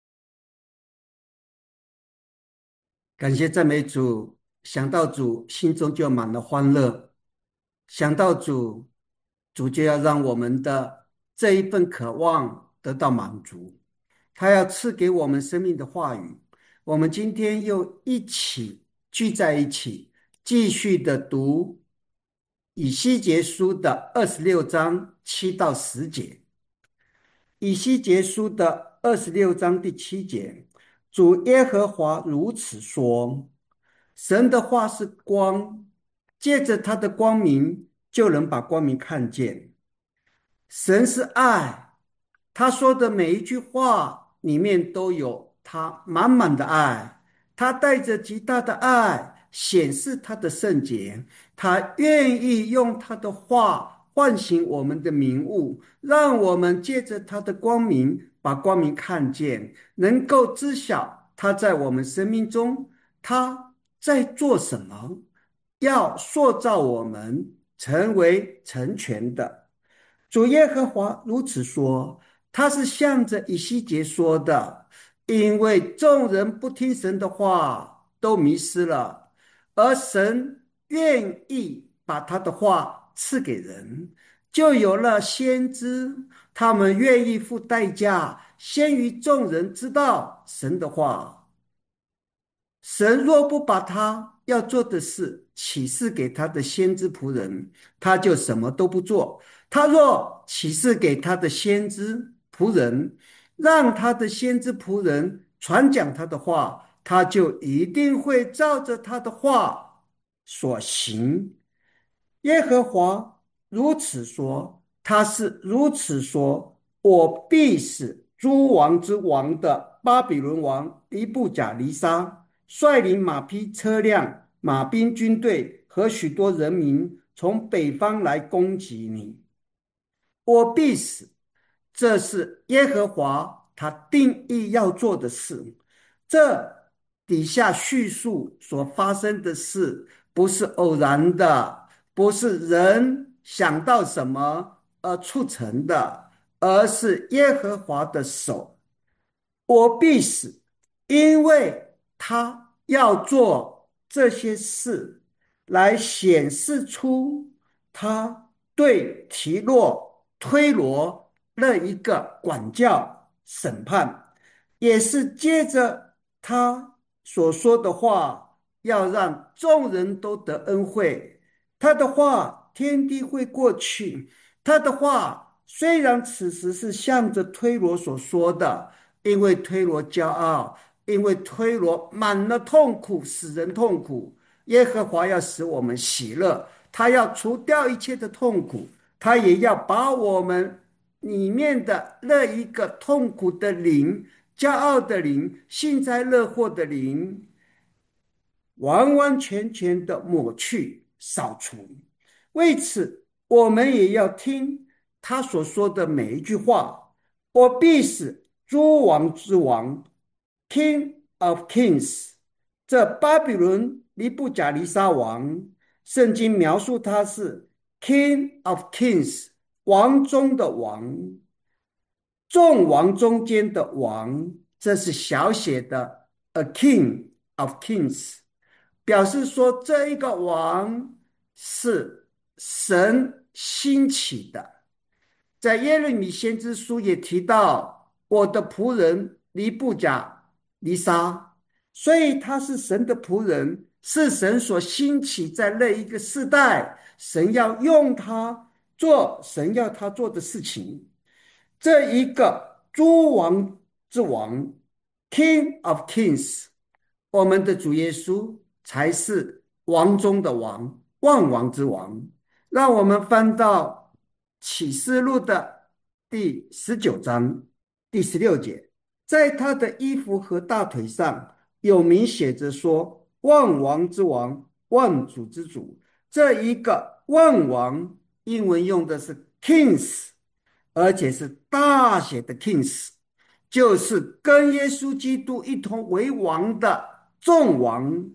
感谢赞美主，想到主，心中就满了欢乐；想到主，主就要让我们的这一份渴望得到满足。他要赐给我们生命的话语。我们今天又一起聚在一起，继续的读以西结书的二十六章七到十节。以西结书的二十六章第七节，主耶和华如此说：神的话是光，借着他的光明，就能把光明看见。神是爱，他说的每一句话里面都有他满满的爱，他带着极大的爱显示他的圣洁，他愿意用他的话唤醒我们的明悟，让我们借着他的光明把光明看见，能够知晓他在我们生命中他在做什么，要塑造我们成为成全的。主耶和华如此说，他是向着以西结说的，因为众人不听神的话，都迷失了，而神愿意把他的话赐给人，就有了先知，他们愿意付代价，先于众人知道神的话。神若不把他要做的事启示给他的先知仆人，他就什么都不做。他若启示给他的先知仆人，让他的先知仆人传讲他的话，他就一定会照着他的话所行。耶和华如此说，他是如此说：我必使诸王之王的巴比伦王尼布甲尼撒率领马匹、车辆、马兵、军队和许多人民从北方来攻击你。我必死，这是耶和华他定义要做的事。这底下叙述所发生的事不是偶然的，不是人想到什么而促成的， 而是耶和华的手。我必死，因为他要做这些事，来显示出他对提洛、推罗那一个管教、审判，也是接着他所说的话，要让众人都得恩惠。他的话，天地会过去；他的话，虽然此时是向着推罗所说的，因为推罗骄傲，因为推罗满了痛苦，使人痛苦。耶和华要使我们喜乐，他要除掉一切的痛苦，他也要把我们里面的那一个痛苦的灵、骄傲的灵、幸灾乐祸的灵，完完全全的抹去、扫除。为此，我们也要听他所说的每一句话。我必使诸王之王 （King of Kings）。这巴比伦尼布甲尼撒王，圣经描述他是 King of Kings，王中的王，众王中间的王，这是小写的 A King of Kings，表示说这一个王是神兴起的。在耶利米先知书也提到我的仆人尼布甲尼撒，所以他是神的仆人，是神所兴起在那一个世代，神要用他做神要他做的事情。这一个诸王之王 King of Kings， 我们的主耶稣才是王中的王，万王之王。让我们翻到启示录的第十九章第十六节，在他的衣服和大腿上有明写着说，万王之王，万主之主。这一个万王英文用的是 kings， 而且是大写的 kings， 就是跟耶稣基督一同为王的众王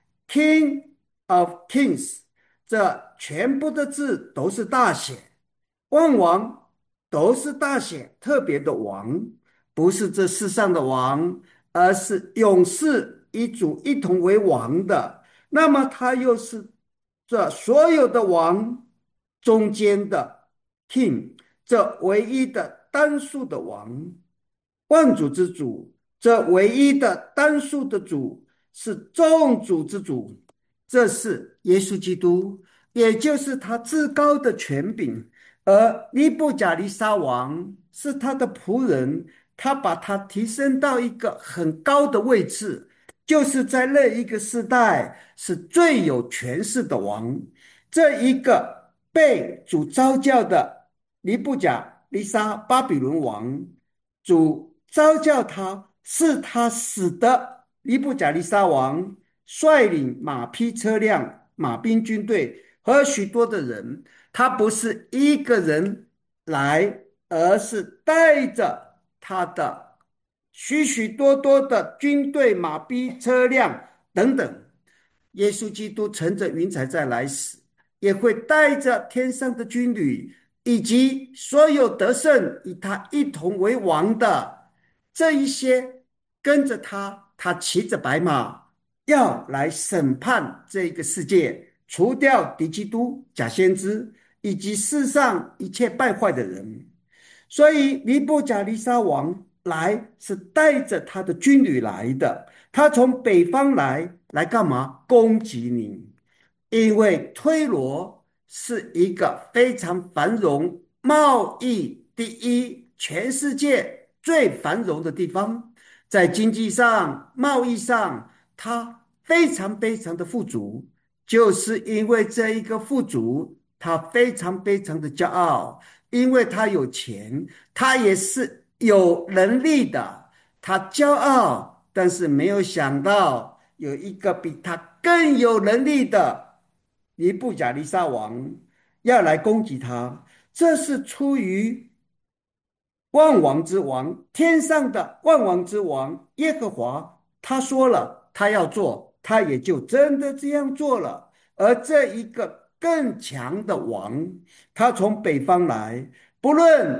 King of Kings， 这全部的字都是大写，万王都是大写，特别的王，不是这世上的王，而是永世一主一同为王的。那么他又是这所有的王中间的 king， 这唯一的单数的王，万主之主，这唯一的单数的主是众主之主，这是耶稣基督，也就是他至高的权柄。而尼布甲尼撒王是他的仆人，他把他提升到一个很高的位置，就是在那一个时代是最有权势的王。这一个被主召叫的尼布甲尼撒巴比伦王，主召叫他是他死的尼布甲尼撒王率领马匹车辆、马兵军队和许多的人，他不是一个人来，而是带着他的许许多多的军队、马匹、车辆等等。耶稣基督乘着云彩再来时，也会带着天上的军旅，以及所有得胜与他一同为王的这一些跟着他，他骑着白马要来审判这个世界，除掉敌基督、假先知以及世上一切败坏的人。所以尼布甲尼撒王来是带着他的军旅来的，他从北方来，来干嘛？攻击你。因为推罗是一个非常繁荣、贸易第一、全世界最繁荣的地方，在经济上、贸易上，它非常非常的富足。就是因为这一个富足，他非常非常的骄傲，因为他有钱，他也是有能力的，他骄傲，但是没有想到有一个比他更有能力的尼布甲尼撒王要来攻击他。这是出于万王之王，天上的万王之王耶和华，他说了他要做，他也就真的这样做了。而这一个更强的王，他从北方来，不论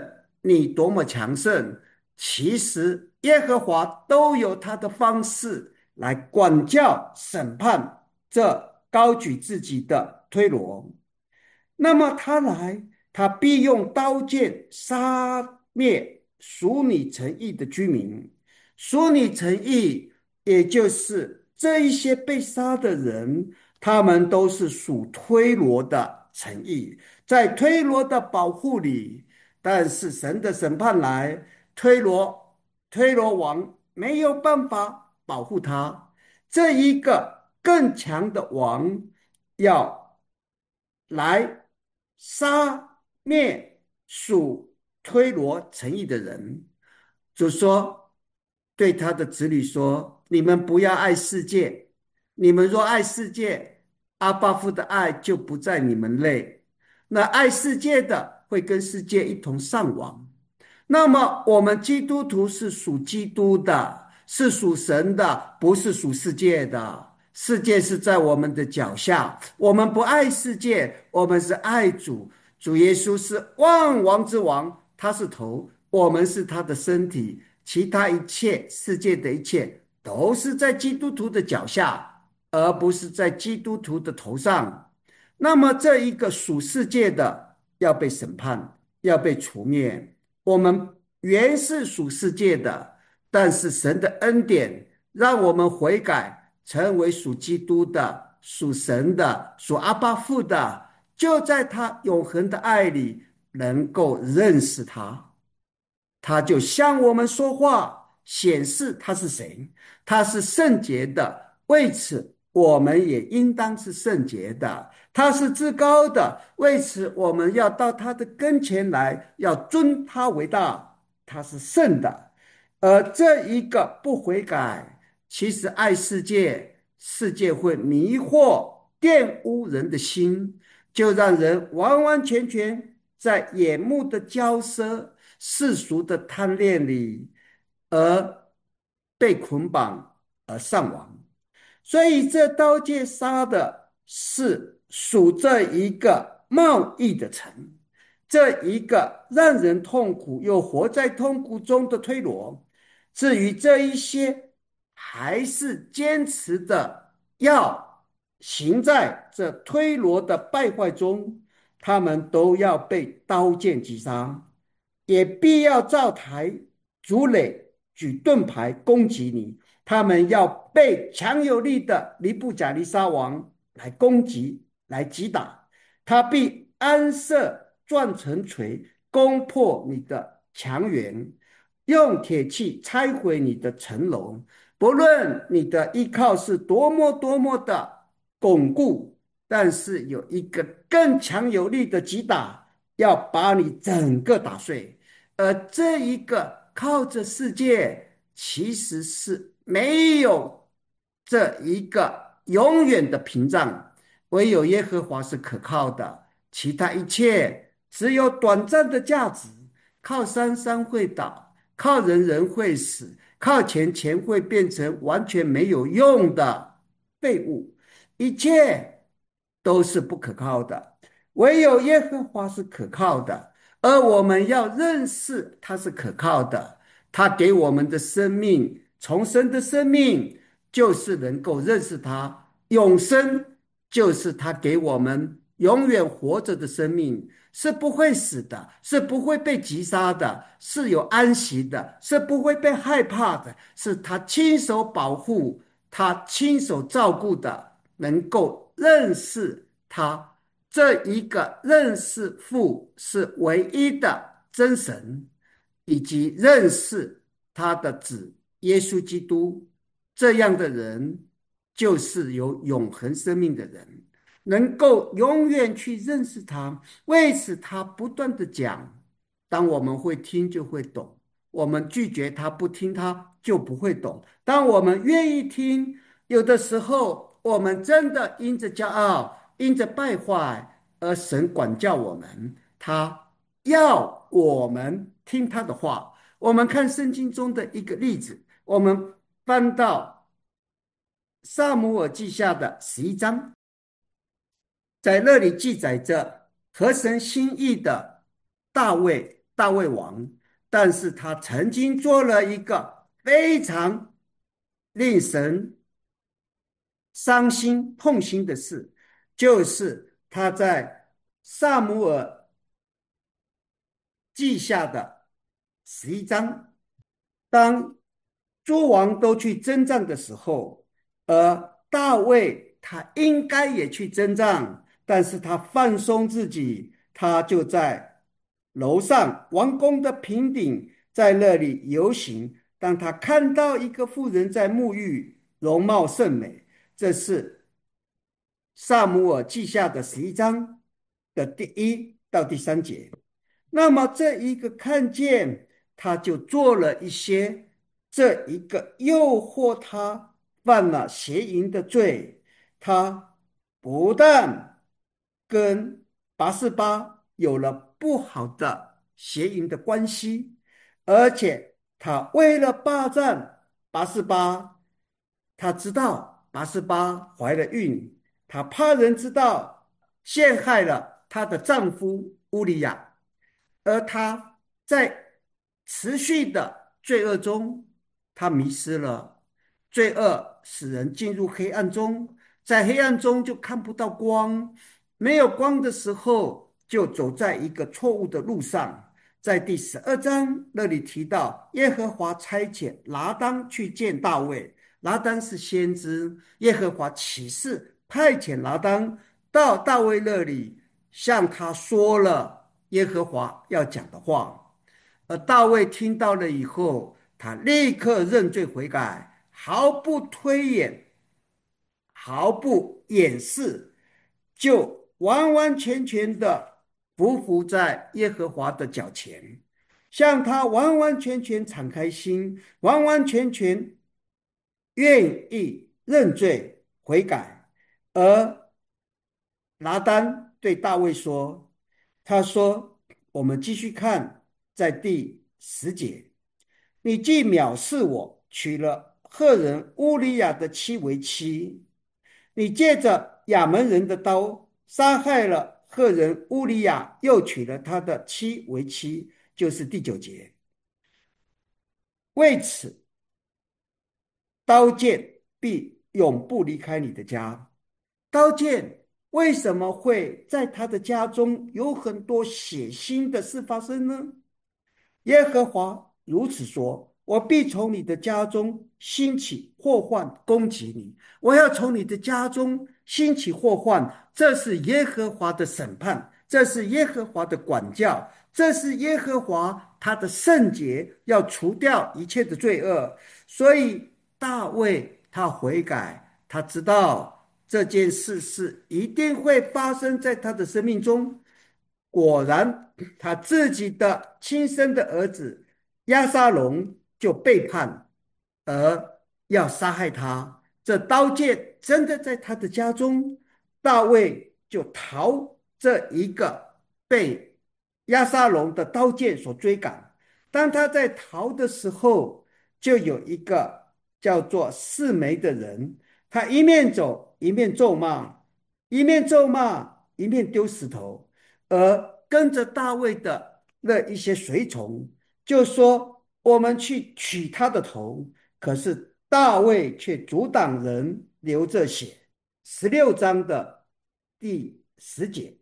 你多么强盛，其实耶和华都有他的方式来管教、审判这高举自己的推罗。那么他来，他必用刀剑杀灭属你城邑的居民。属你城邑，也就是这一些被杀的人，他们都是属推罗的城邑，在推罗的保护里。但是神的审判来，推罗推罗王没有办法保护他，这一个更强的王要来杀灭属推罗城邑的人。就说对他的子女说：你们不要爱世界，你们若爱世界，阿爸父的爱就不在你们内。那爱世界的会跟世界一同上网。那么我们基督徒是属基督的，是属神的，不是属世界的。世界是在我们的脚下，我们不爱世界，我们是爱主。主耶稣是万王之王，他是头，我们是他的身体，其他一切世界的一切都是在基督徒的脚下，而不是在基督徒的头上。那么这一个属世界的要被审判，要被除灭。我们原是属世界的，但是神的恩典让我们悔改，成为属基督的、属神的、属阿爸父的，就在他永恒的爱里能够认识他。他就向我们说话，显示他是谁。他是圣洁的，为此我们也应当是圣洁的。他是至高的，为此我们要到他的跟前来，要尊他为大。他是圣的，而这一个不悔改，其实爱世界，世界会迷惑、玷污人的心，就让人完完全全在眼目的骄奢、世俗的贪恋里，而被捆绑而上网。所以这刀剑杀的是属这一个贸易的城，这一个让人痛苦又活在痛苦中的推罗。至于这一些还是坚持的要行在这推罗的败坏中，他们都要被刀剑击杀，也必要造台筑垒，举盾牌攻击你。他们要被强有力的尼布甲尼撒王来攻击，来击打。他必安设钻城锤，攻破你的墙垣，用铁器拆毁你的城楼。不论你的依靠是多么多么的巩固，但是有一个更强有力的击打，要把你整个打碎。而这一个靠着世界，其实是没有这一个永远的屏障，唯有耶和华是可靠的，其他一切只有短暂的价值。靠山山会倒，靠人人会死，靠钱钱会变成完全没有用的废物，一切都是不可靠的，唯有耶和华是可靠的。而我们要认识他是可靠的，他给我们的生命，重生的生命，就是能够认识他。永生就是他给我们永远活着的生命，是不会死的，是不会被击杀的，是有安息的，是不会被害怕的，是他亲手保护，他亲手照顾的，能够认识他。这一个认识父是唯一的真神，以及认识他的子耶稣基督，这样的人就是有永恒生命的人，能够永远去认识他。为此他不断的讲，当我们会听就会懂，我们拒绝他不听他就不会懂。当我们愿意听，有的时候我们真的因着骄傲，因着败坏，而神管教我们，他要我们听他的话。我们看圣经中的一个例子，我们翻到撒母耳记下的十一章，在那里记载着合神心意的大卫大卫王，但是他曾经做了一个非常令神伤心痛心的事，就是他在撒母耳记下的十一章，当诸王都去征战的时候，而大卫他应该也去征战，但是他放松自己，他就在楼上王宫的平顶，在那里游行。当他看到一个妇人在沐浴，容貌甚美，这是撒母耳记下的十一章的第一到第三节。那么这一个看见，他就做了一些这一个诱惑他犯了邪淫的罪。他不但跟拔示巴有了不好的邪淫的关系，而且他为了霸占拔示巴，他知道拔示巴怀了孕，他怕人知道，陷害了她的丈夫乌利亚。而他在持续的罪恶中，他迷失了。罪恶使人进入黑暗中，在黑暗中就看不到光，没有光的时候，就走在一个错误的路上。在第十二章那里提到，耶和华差遣拿单去见大卫，拿单是先知，耶和华启示派遣拿单到大卫那里，向他说了耶和华要讲的话。而大卫听到了以后，他立刻认罪悔改，毫不推演，毫不掩饰，就完完全全的匍匐在耶和华的脚前，向他完完全全敞开心，完完全全愿意认罪悔改。而拿单对大卫说，他说，我们继续看在第十节，你既藐视我，娶了赫人乌利亚的妻为妻，你借着亚门人的刀杀害了赫人乌利亚，又娶了他的妻为妻，就是第九节。为此，刀剑必永不离开你的家。刀剑为什么会在他的家中有很多血腥的事发生呢？耶和华如此说，我必从你的家中兴起祸患攻击你，我要从你的家中兴起祸患，这是耶和华的审判，这是耶和华的管教，这是耶和华他的圣洁，要除掉一切的罪恶。所以大卫他悔改，他知道这件事是一定会发生在他的生命中。果然他自己的亲生的儿子押沙龙就背叛，而要杀害他。这刀剑真的在他的家中，大卫就逃这一个被押沙龙的刀剑所追赶。当他在逃的时候，就有一个叫做示每的人，他一面走一面咒骂，一面咒骂一面丢石头。而跟着大卫的那一些随从就说，我们去取他的头，可是大卫却阻挡人流着血。十六章的第十节，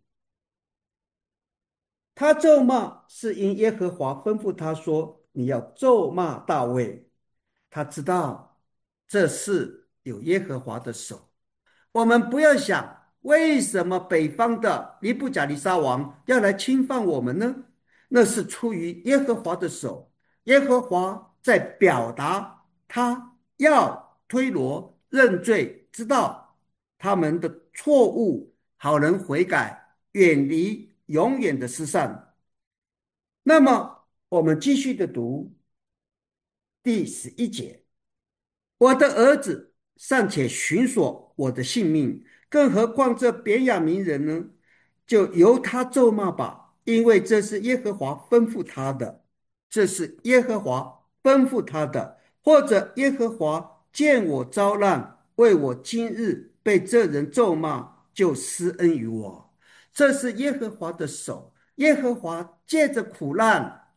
他咒骂是因耶和华吩咐他说，你要咒骂大卫。他知道这是有耶和华的手。我们不要想为什么北方的尼布甲尼撒王要来侵犯我们呢？那是出于耶和华的手。耶和华在表达他要推罗认罪，知道他们的错误，好人悔改，远离永远的失散。那么我们继续的读第十一节，我的儿子尚且寻索我的性命，更何况这便雅悯人呢？就由他咒骂吧，因为这是耶和华吩咐他的，这是耶和华吩咐他的。或者耶和华见我遭难，为我今日被这人咒骂，就施恩于我。这是耶和华的手，耶和华借着苦难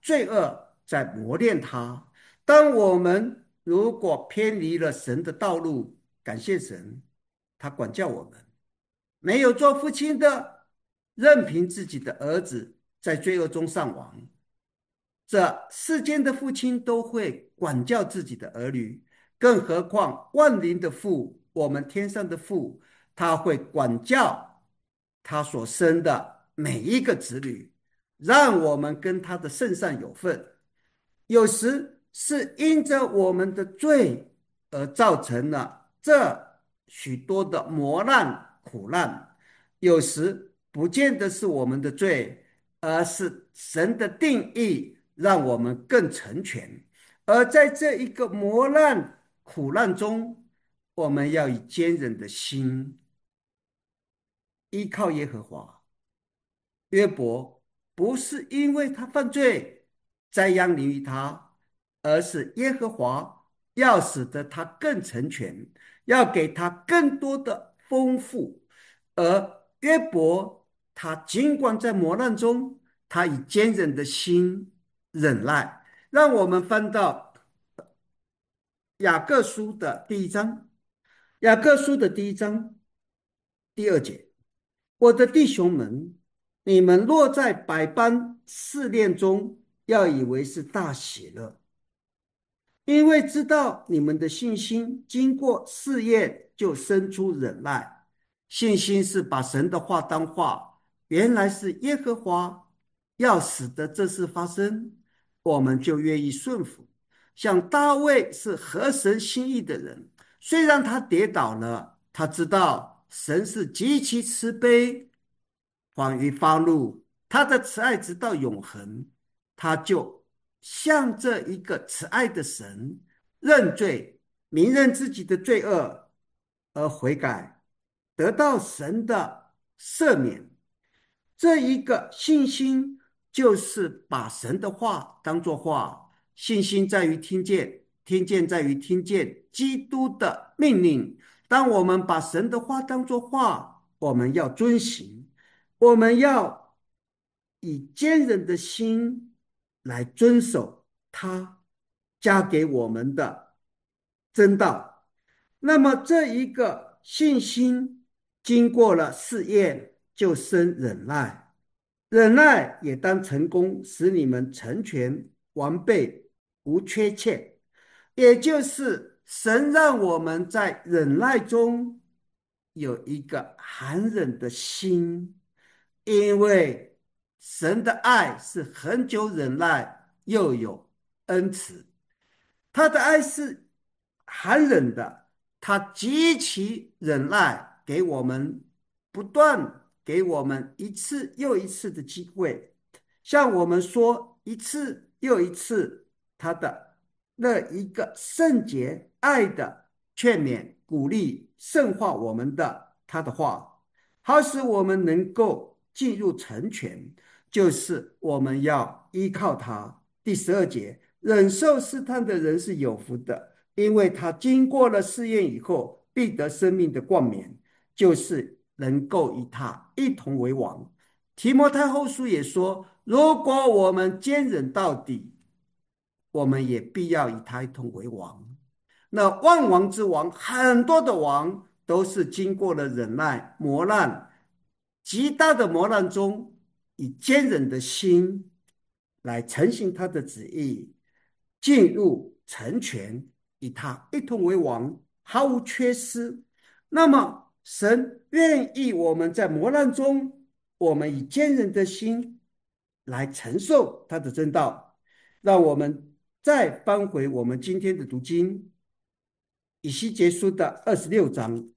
罪恶在磨练他。当我们如果偏离了神的道路，感谢神，他管教我们。没有做父亲的，任凭自己的儿子在罪恶中丧亡。这世间的父亲都会管教自己的儿女，更何况万灵的父，我们天上的父，他会管教他所生的每一个子女，让我们跟他的圣上有份。有时是因着我们的罪而造成了这许多的磨难苦难，有时不见得是我们的罪，而是神的定义让我们更成全。而在这一个磨难苦难中，我们要以坚忍的心依靠耶和华。约伯不是因为他犯罪灾殃临于他，而是耶和华要使得他更成全，要给他更多的丰富。而约伯他尽管在磨难中，他以坚忍的心忍耐。让我们翻到雅各书的第一章，雅各书的第一章第二节：我的弟兄们，你们落在百般试炼中，要以为是大喜乐，因为知道你们的信心经过试验，就生出忍耐。信心是把神的话当话，原来是耶和华要使得这事发生，我们就愿意顺服。像大卫是合神心意的人，虽然他跌倒了，他知道神是极其慈悲，缓于发怒，他的慈爱直到永恒。他就向这一个慈爱的神认罪，明认自己的罪恶而悔改，得到神的赦免。这一个信心就是把神的话当作话，信心在于听见，听见在于听见基督的命令。当我们把神的话当作话，我们要遵行，我们要以坚忍的心来遵守他加给我们的真道。那么这一个信心经过了试验，就生忍耐，忍耐也当成功，使你们成全完备，无缺欠。也就是神让我们在忍耐中有一个含忍的心，因为神的爱是恒久忍耐，又有恩慈。他的爱是含忍的，他极其忍耐，给我们不断给我们一次又一次的机会，向我们说一次又一次他的那一个圣洁爱的劝勉、鼓励、圣化我们的他的话，好使我们能够进入成全，就是我们要依靠他。第十二节：忍受试探的人是有福的，因为他经过了试验以后，必得生命的冠冕，就是能够与他一同为王。提摩太后书也说，如果我们坚忍到底，我们也必要与他一同为王。那万王之王，很多的王都是经过了忍耐磨难，极大的磨难中，以坚忍的心来承行他的旨意，进入成全，与他一同为王，毫无缺失。那么神愿意我们在磨难中，我们以坚忍的心来承受他的真道。让我们再翻回我们今天的读经，以西结书的二十六章。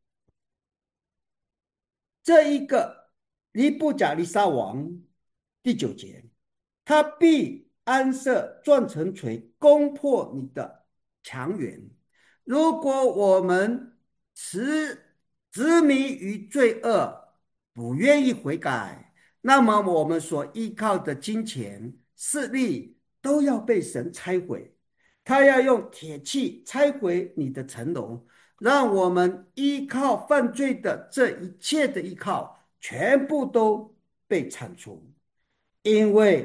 这一个尼布甲尼撒王，第九节，他必安设转成锤，攻破你的强援。如果我们持执迷于罪恶，不愿意悔改，那么我们所依靠的金钱、势力都要被神拆毁。他要用铁器拆毁你的城楼，让我们依靠犯罪的这一切的依靠全部都被铲除，因为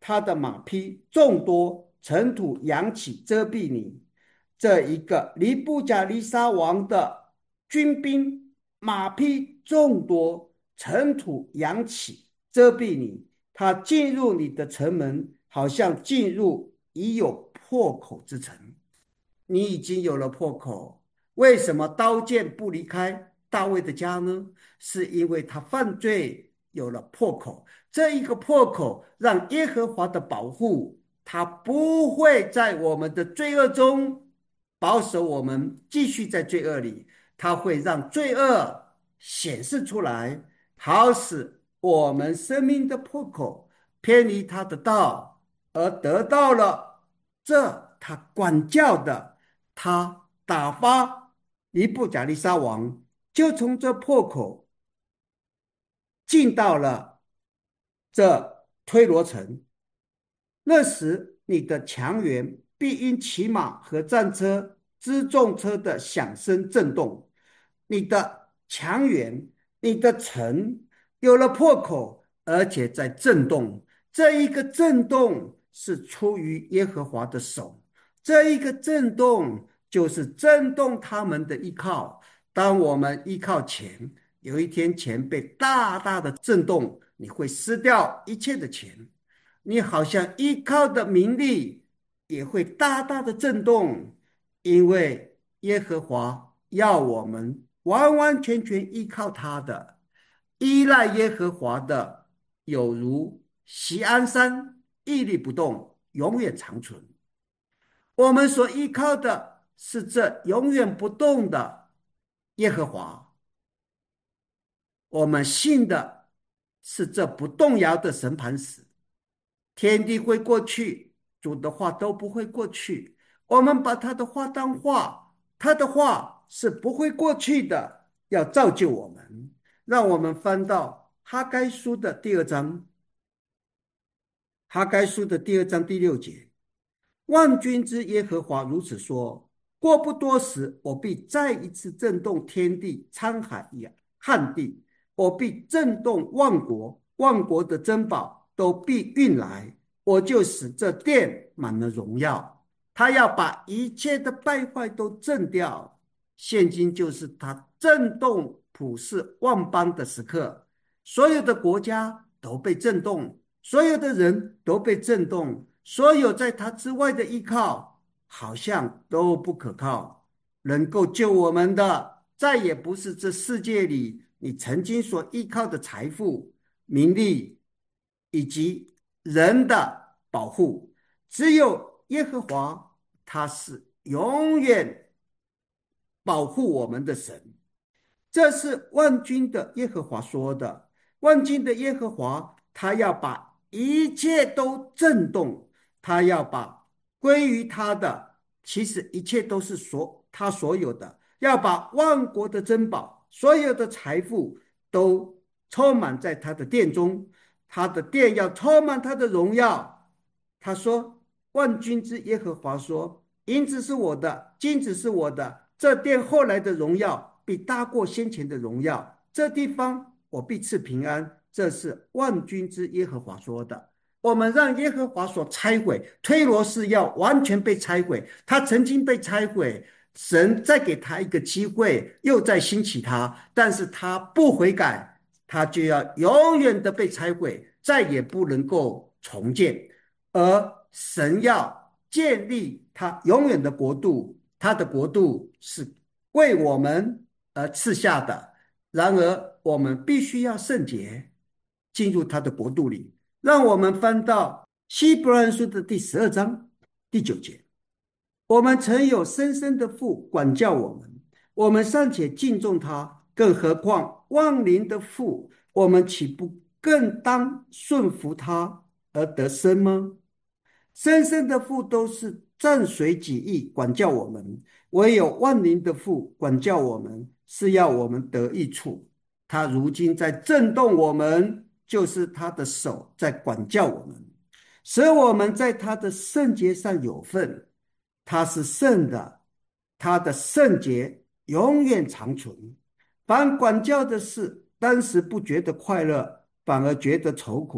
他的马匹众多，尘土扬起遮蔽你。这一个尼布甲尼撒王的军兵，马匹众多，尘土扬起遮蔽你。他进入你的城门，好像进入已有破口之城。你已经有了破口，为什么刀剑不离开大卫的家呢？是因为他犯罪有了破口，这一个破口让耶和华的保护，他不会在我们的罪恶中保守我们继续在罪恶里，他会让罪恶显示出来，好使我们生命的破口偏离他的道，而得到了这他管教的。他打发尼布甲尼撒王，就从这破口进到了这推罗城。那时你的强援必因骑马和战车、辎重车的响声震动。你的强援，你的城有了破口，而且在震动。这一个震动是出于耶和华的手，这一个震动就是震动他们的依靠。当我们依靠钱，有一天钱被大大的震动，你会失掉一切的钱。你好像依靠的名利也会大大的震动，因为耶和华要我们完完全全依靠他的，依赖耶和华的，有如锡安山，屹立不动，永远长存。我们所依靠的是这永远不动的耶和华，我们信的是这不动摇的审判石。天地会过去，主的话都不会过去。我们把他的话当话，他的话是不会过去的，要造就我们。让我们翻到哈该书的第二章，哈该书的第二章第六节。万军之耶和华如此说：过不多时，我必再一次震动天地、沧海、旱地，我必震动万国，万国的珍宝都必运来，我就使这殿满了荣耀。他要把一切的败坏都震掉，现今就是他震动普世万邦的时刻。所有的国家都被震动，所有的人都被震动，所有在他之外的依靠好像都不可靠。能够救我们的，再也不是这世界里你曾经所依靠的财富、名利以及人的保护，只有耶和华，他是永远保护我们的神。这是万军的耶和华说的。万军的耶和华，他要把一切都震动，他要把归于他的，其实一切都是所他所有的，要把万国的珍宝，所有的财富都充满在他的殿中，他的殿要充满他的荣耀。他说，万军之耶和华说，银子是我的，金子是我的，这殿后来的荣耀必大过先前的荣耀，这地方我必赐平安。这是万军之耶和华说的。我们让耶和华所拆毁，推罗是要完全被拆毁，他曾经被拆毁，神再给他一个机会，又再兴起他，但是他不悔改，他就要永远的被拆毁，再也不能够重建。而神要建立他永远的国度，他的国度是为我们而赐下的，然而我们必须要圣洁，进入他的国度里。让我们翻到希伯来书的第十二章第九节。我们曾有生生的父管教我们，我们尚且敬重他，更何况万灵的父，我们岂不更当顺服他而得生吗？生生的父都是暂随己意管教我们，唯有万灵的父管教我们，是要我们得益处。他如今在震动我们，就是他的手在管教我们，使我们在他的圣洁上有份。他是圣的，他的圣洁永远长存。凡管教的事，当时不觉得快乐，反而觉得愁苦，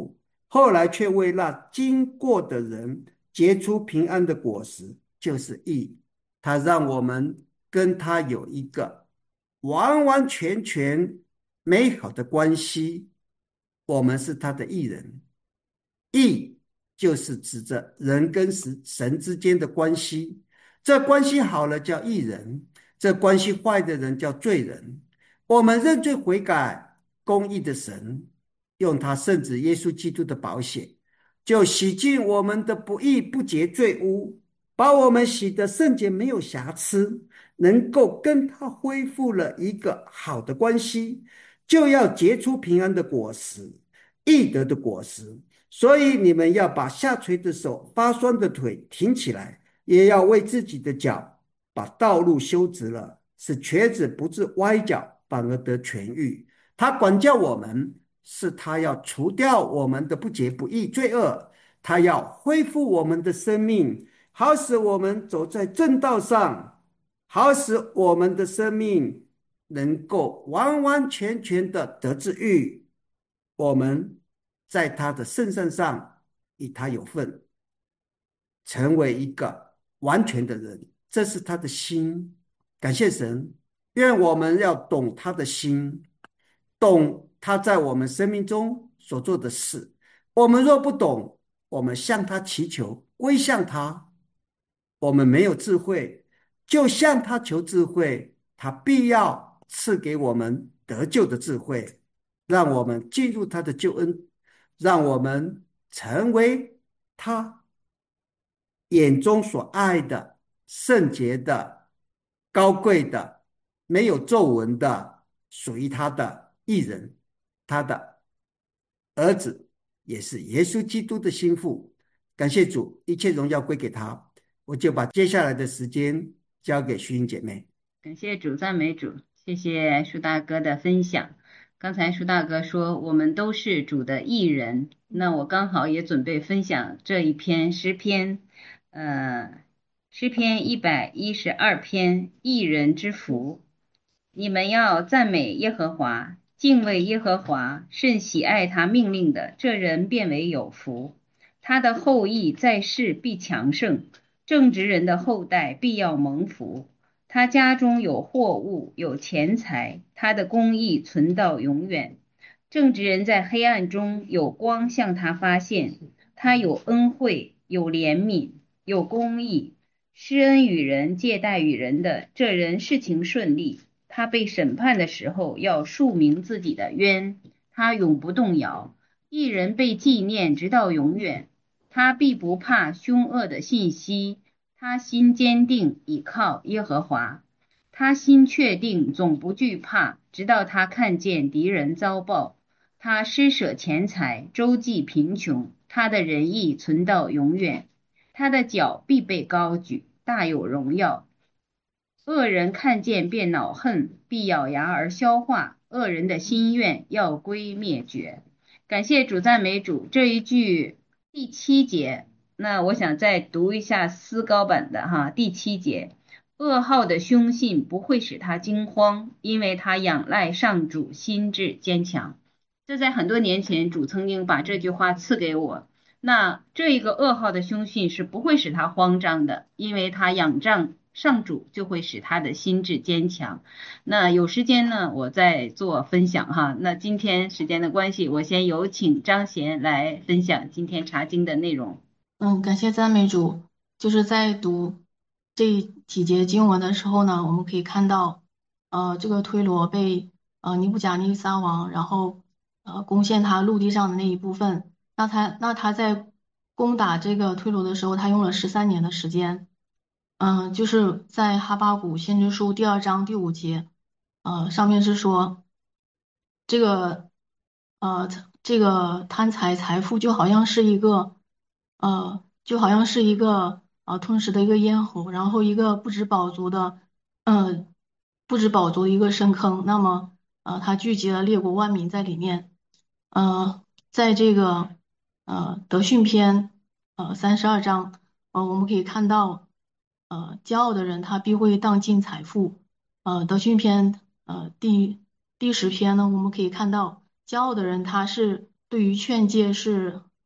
后来却为那经过的人结出平安的果实，就是义。他让我们跟他有一个完完全全美好的关系，我们是他的义人。义就是指着人跟神之间的关系，这关系好了叫义人，这关系坏的人叫罪人。我们认罪悔改，公义的神用他圣子耶稣基督的宝血，就洗净我们的不义，不洁罪污，把我们洗得圣洁，没有瑕疵，能够跟他恢复了一个好的关系，就要结出平安的果实，义德的果实。所以你们要把下垂的手、发酸的腿挺起来，也要为自己的脚把道路修直了，使瘸子不致歪脚，反而得痊愈。他管教我们，是他要除掉我们的不洁不义罪恶，他要恢复我们的生命，好使我们走在正道上，好使我们的生命能够完完全全的得治愈。我们在他的圣善上与他有份，成为一个完全的人，这是他的心。感谢神，愿我们要懂他的心，懂他在我们生命中所做的事。我们若不懂，我们向他祈求，归向他。我们没有智慧，就向他求智慧，他必要赐给我们得救的智慧，让我们进入他的救恩，让我们成为他眼中所爱的、圣洁的、高贵的、没有皱纹的，属于他的义人，他的儿子，也是耶稣基督的心腹。感谢主，一切荣耀归给他。我就把接下来的时间交给徐英姐妹。 感谢主，赞美主，谢谢舒大哥的分享。刚才舒大哥说我们都是主的义人，那我刚好也准备分享这一篇诗篇，呃，诗篇一百一十二篇，义人之福。你们要赞美耶和华，敬畏耶和华，甚喜爱他命令的，这人便为有福。他的后裔在世必强盛，正直人的后代必要蒙福。他家中有货物，有钱财，他的公义存到永远。正直人在黑暗中有光向他发现，他有恩惠，有怜悯，有公义，施恩与人，借贷与人的，这人事情顺利。他被审判的时候要述明自己的冤，他永不动摇。义人被纪念直到永远，他必不怕凶恶的信息。他心坚定，倚靠耶和华。他心确定，总不惧怕，直到他看见敌人遭报。他施舍钱财，周济贫穷，他的仁义存到永远。他的脚必被高举，大有荣耀。恶人看见便恼恨，必咬牙而消化，恶人的心愿要归灭绝。感谢主，赞美主。这一句第七节，那我想再读一下思高版的哈。第七节，噩耗的凶信不会使他惊慌，因为他仰赖上主，心智坚强。这在很多年前，主曾经把这句话赐给我。那这一个噩耗的凶信是不会使他慌张的，因为他仰仗上主，就会使他的心智坚强。那有时间呢，我再做分享哈。那今天时间的关系，我先有请张贤来分享今天查经的内容。 嗯，感谢赞美主。就是在读这几节经文的时候呢，我们可以看到，呃，这个推罗被呃尼布甲尼撒王，然后呃攻陷他陆地上的那一部分。那他那他在攻打这个推罗的时候，他用了十三年的时间。嗯，就是在哈巴谷先知书第二章第五节，呃，上面是说，这个呃这个贪财财富就好像是一个呃就好像是一个呃吞食的一个咽喉，然后一个不知饱足的呃不知饱足的一个深坑。那么呃它聚集了列国万民在里面。呃，在这个呃德训篇呃三十二章，呃我们可以看到。呃，骄傲的人他必会荡尽财富。呃，德训篇呃第第十篇呢，我们可以看到，骄傲的人他是对于劝诫是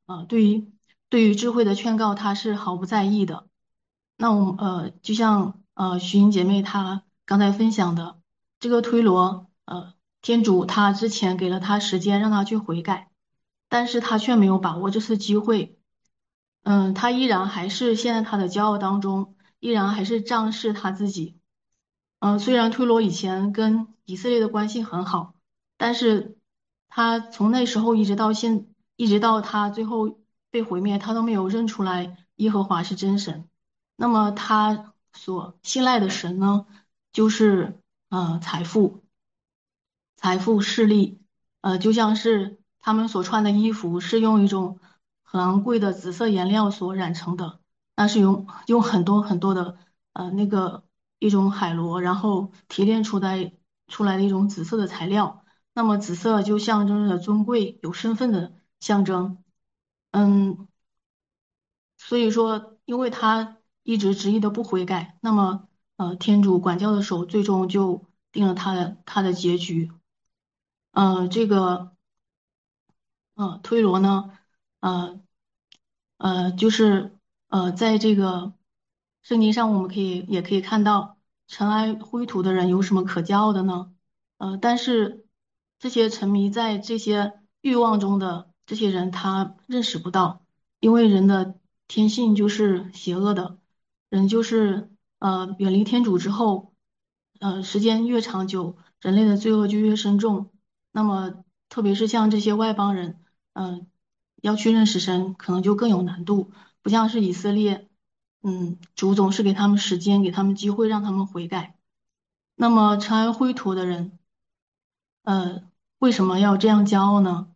呃，对于对于智慧的劝告，他是毫不在意的。那我们呃，就像呃徐英姐妹她刚才分享的，这个推罗呃，天主他之前给了他时间让他去悔改，但是他却没有把握这次机会。嗯，他依然还是陷在他的骄傲当中，依然还是仗势他自己。嗯，虽然推罗以前跟以色列的关系很好，但是他从那时候一直到现，一直到他最后被毁灭，他都没有认出来耶和华是真神。那么他所信赖的神呢，就是呃财富、财富、势力，呃，就像是他们所穿的衣服是用一种很昂贵的紫色颜料所染成的，那是用用很多很多的呃那个一种海螺，然后提炼出来出来的一种紫色的材料。那么紫色就象征着尊贵、有身份的象征。嗯，所以说，因为他一直执意的不悔改，那么呃，天主管教的手最终就定了他的他的结局。呃，这个呃推罗呢，呃呃，就是呃，在这个圣经上，我们可以也可以看到，尘埃灰土的人有什么可骄傲的呢？呃，但是这些沉迷在这些欲望中的这些人，他认识不到，因为人的天性就是邪恶的，人就是呃远离天主之后，呃，时间越长久，人类的罪恶就越深重。那么，特别是像这些外邦人，嗯、要去认识神，可能就更有难度。不像是以色列，嗯，主总是给他们时间，给他们机会，让他们悔改。那么尘埃灰土的人，呃，为什么要这样骄傲呢？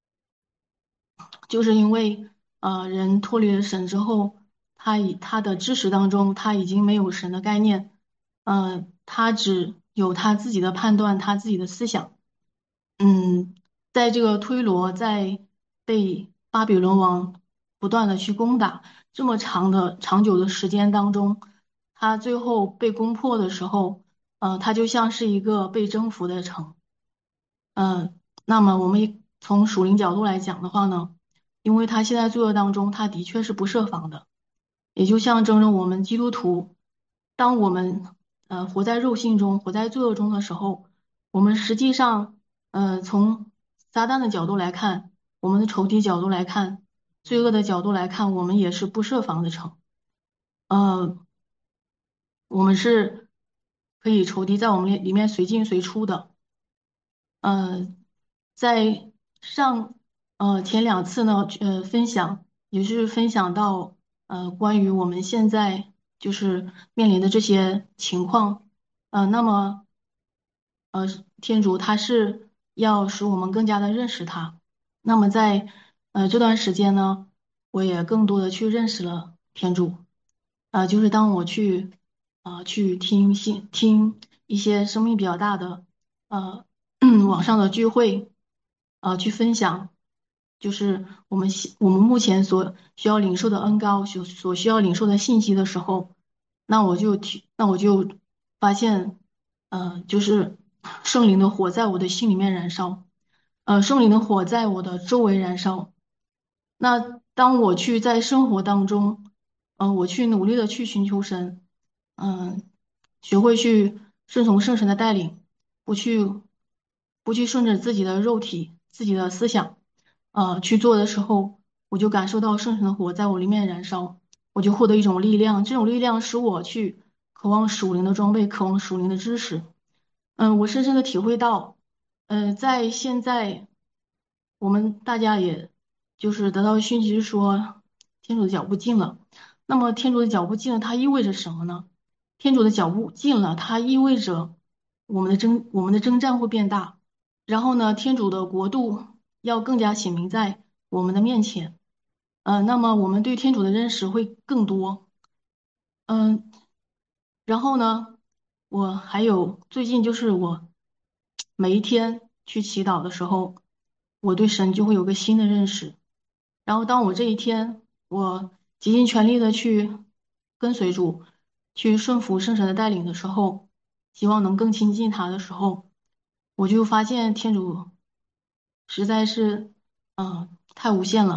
就是因为呃，人脱离了神之后，他以他的知识当中，他已经没有神的概念，呃，他只有他自己的判断，他自己的思想。嗯，在这个推罗在被巴比伦王不断的去攻打这么长的长久的时间当中，他最后被攻破的时候，呃，他就像是一个被征服的城。嗯，那么我们一从属灵角度来讲的话呢，因为他现在罪恶当中，他的确是不设防的，也就象征着我们基督徒，当我们呃活在肉性中、活在罪恶中的时候，我们实际上呃从撒旦的角度来看，我们的仇敌角度来看，罪恶的角度来看，我们也是不设防的城。呃，我们是可以仇敌在我们里里面随进随出的。呃，在上呃前两次呢，呃分享也是分享到呃关于我们现在就是面临的这些情况，呃，那么呃天主他是要使我们更加的认识他，那么在呃这段时间呢，我也更多的去认识了天主，啊、就是当我去啊、去听信听一些生命比较大的。呃。网上的聚会，呃，去分享，就是我们希我们目前所需要领受的恩高，所所需要领受的信息的时候，那我就提，那我就发现，呃，就是圣灵的火在我的心里面燃烧，呃，圣灵的火在我的周围燃烧。那当我去在生活当中，嗯、我去努力的去寻求神，嗯、学会去顺从圣神的带领。不去不去顺着自己的肉体、自己的思想，呃，去做的时候，我就感受到圣神的火在我里面燃烧，我就获得一种力量，这种力量使我去渴望属灵的装备，渴望属灵的知识。嗯，我深深的体会到，呃，在现在我们大家也就是得到讯息是说，天主的脚步近了。那么天主的脚步近了，它意味着什么呢？天主的脚步近了，它意味着我们的征我们的征战会变大，然后呢，天主的国度要更加显明在我们的面前。呃，那么我们对天主的认识会更多。嗯，然后呢，我还有最近就是我每一天去祈祷的时候，我对神就会有个新的认识。然后当我这一天我竭尽全力的去跟随主，去顺服圣神的带领的时候，希望能更亲近他的时候，我就发现天主实在是，嗯、太无限了。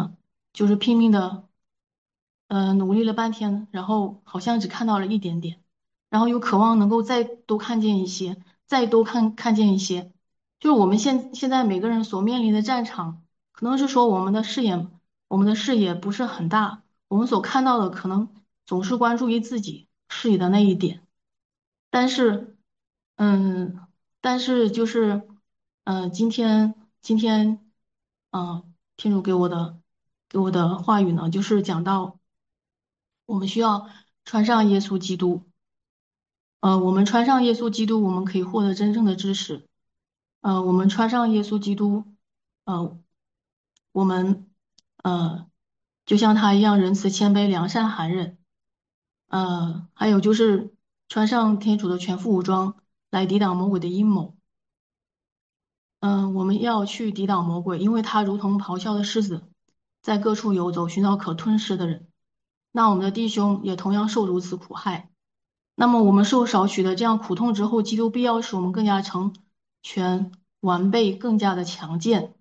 就是拼命的，呃，努力了半天，然后好像只看到了一点点，然后又渴望能够再多看见一些，再多看看见一些。就是我们现现在每个人所面临的战场，可能是说我们的视野，我们的视野不是很大，我们所看到的可能总是关注于自己视野的那一点。但是，嗯，但是就是，嗯，今天今天，嗯，天主给我的给我的话语呢，就是讲到我们需要穿上耶稣基督，呃，我们穿上耶稣基督，我们可以获得真正的知识，呃，我们穿上耶稣基督，呃，我们呃，就像他一样仁慈、谦卑、良善、寒忍。呃，还有就是穿上天主的全副武装来抵挡魔鬼的阴谋。嗯，我们要去抵挡魔鬼，因为他如同咆哮的狮子，在各处游走，寻找可吞噬的人。那我们的弟兄也同样受如此苦害。那么我们受少许的这样苦痛之后，基督必要使我们更加成全、完备、更加的强健。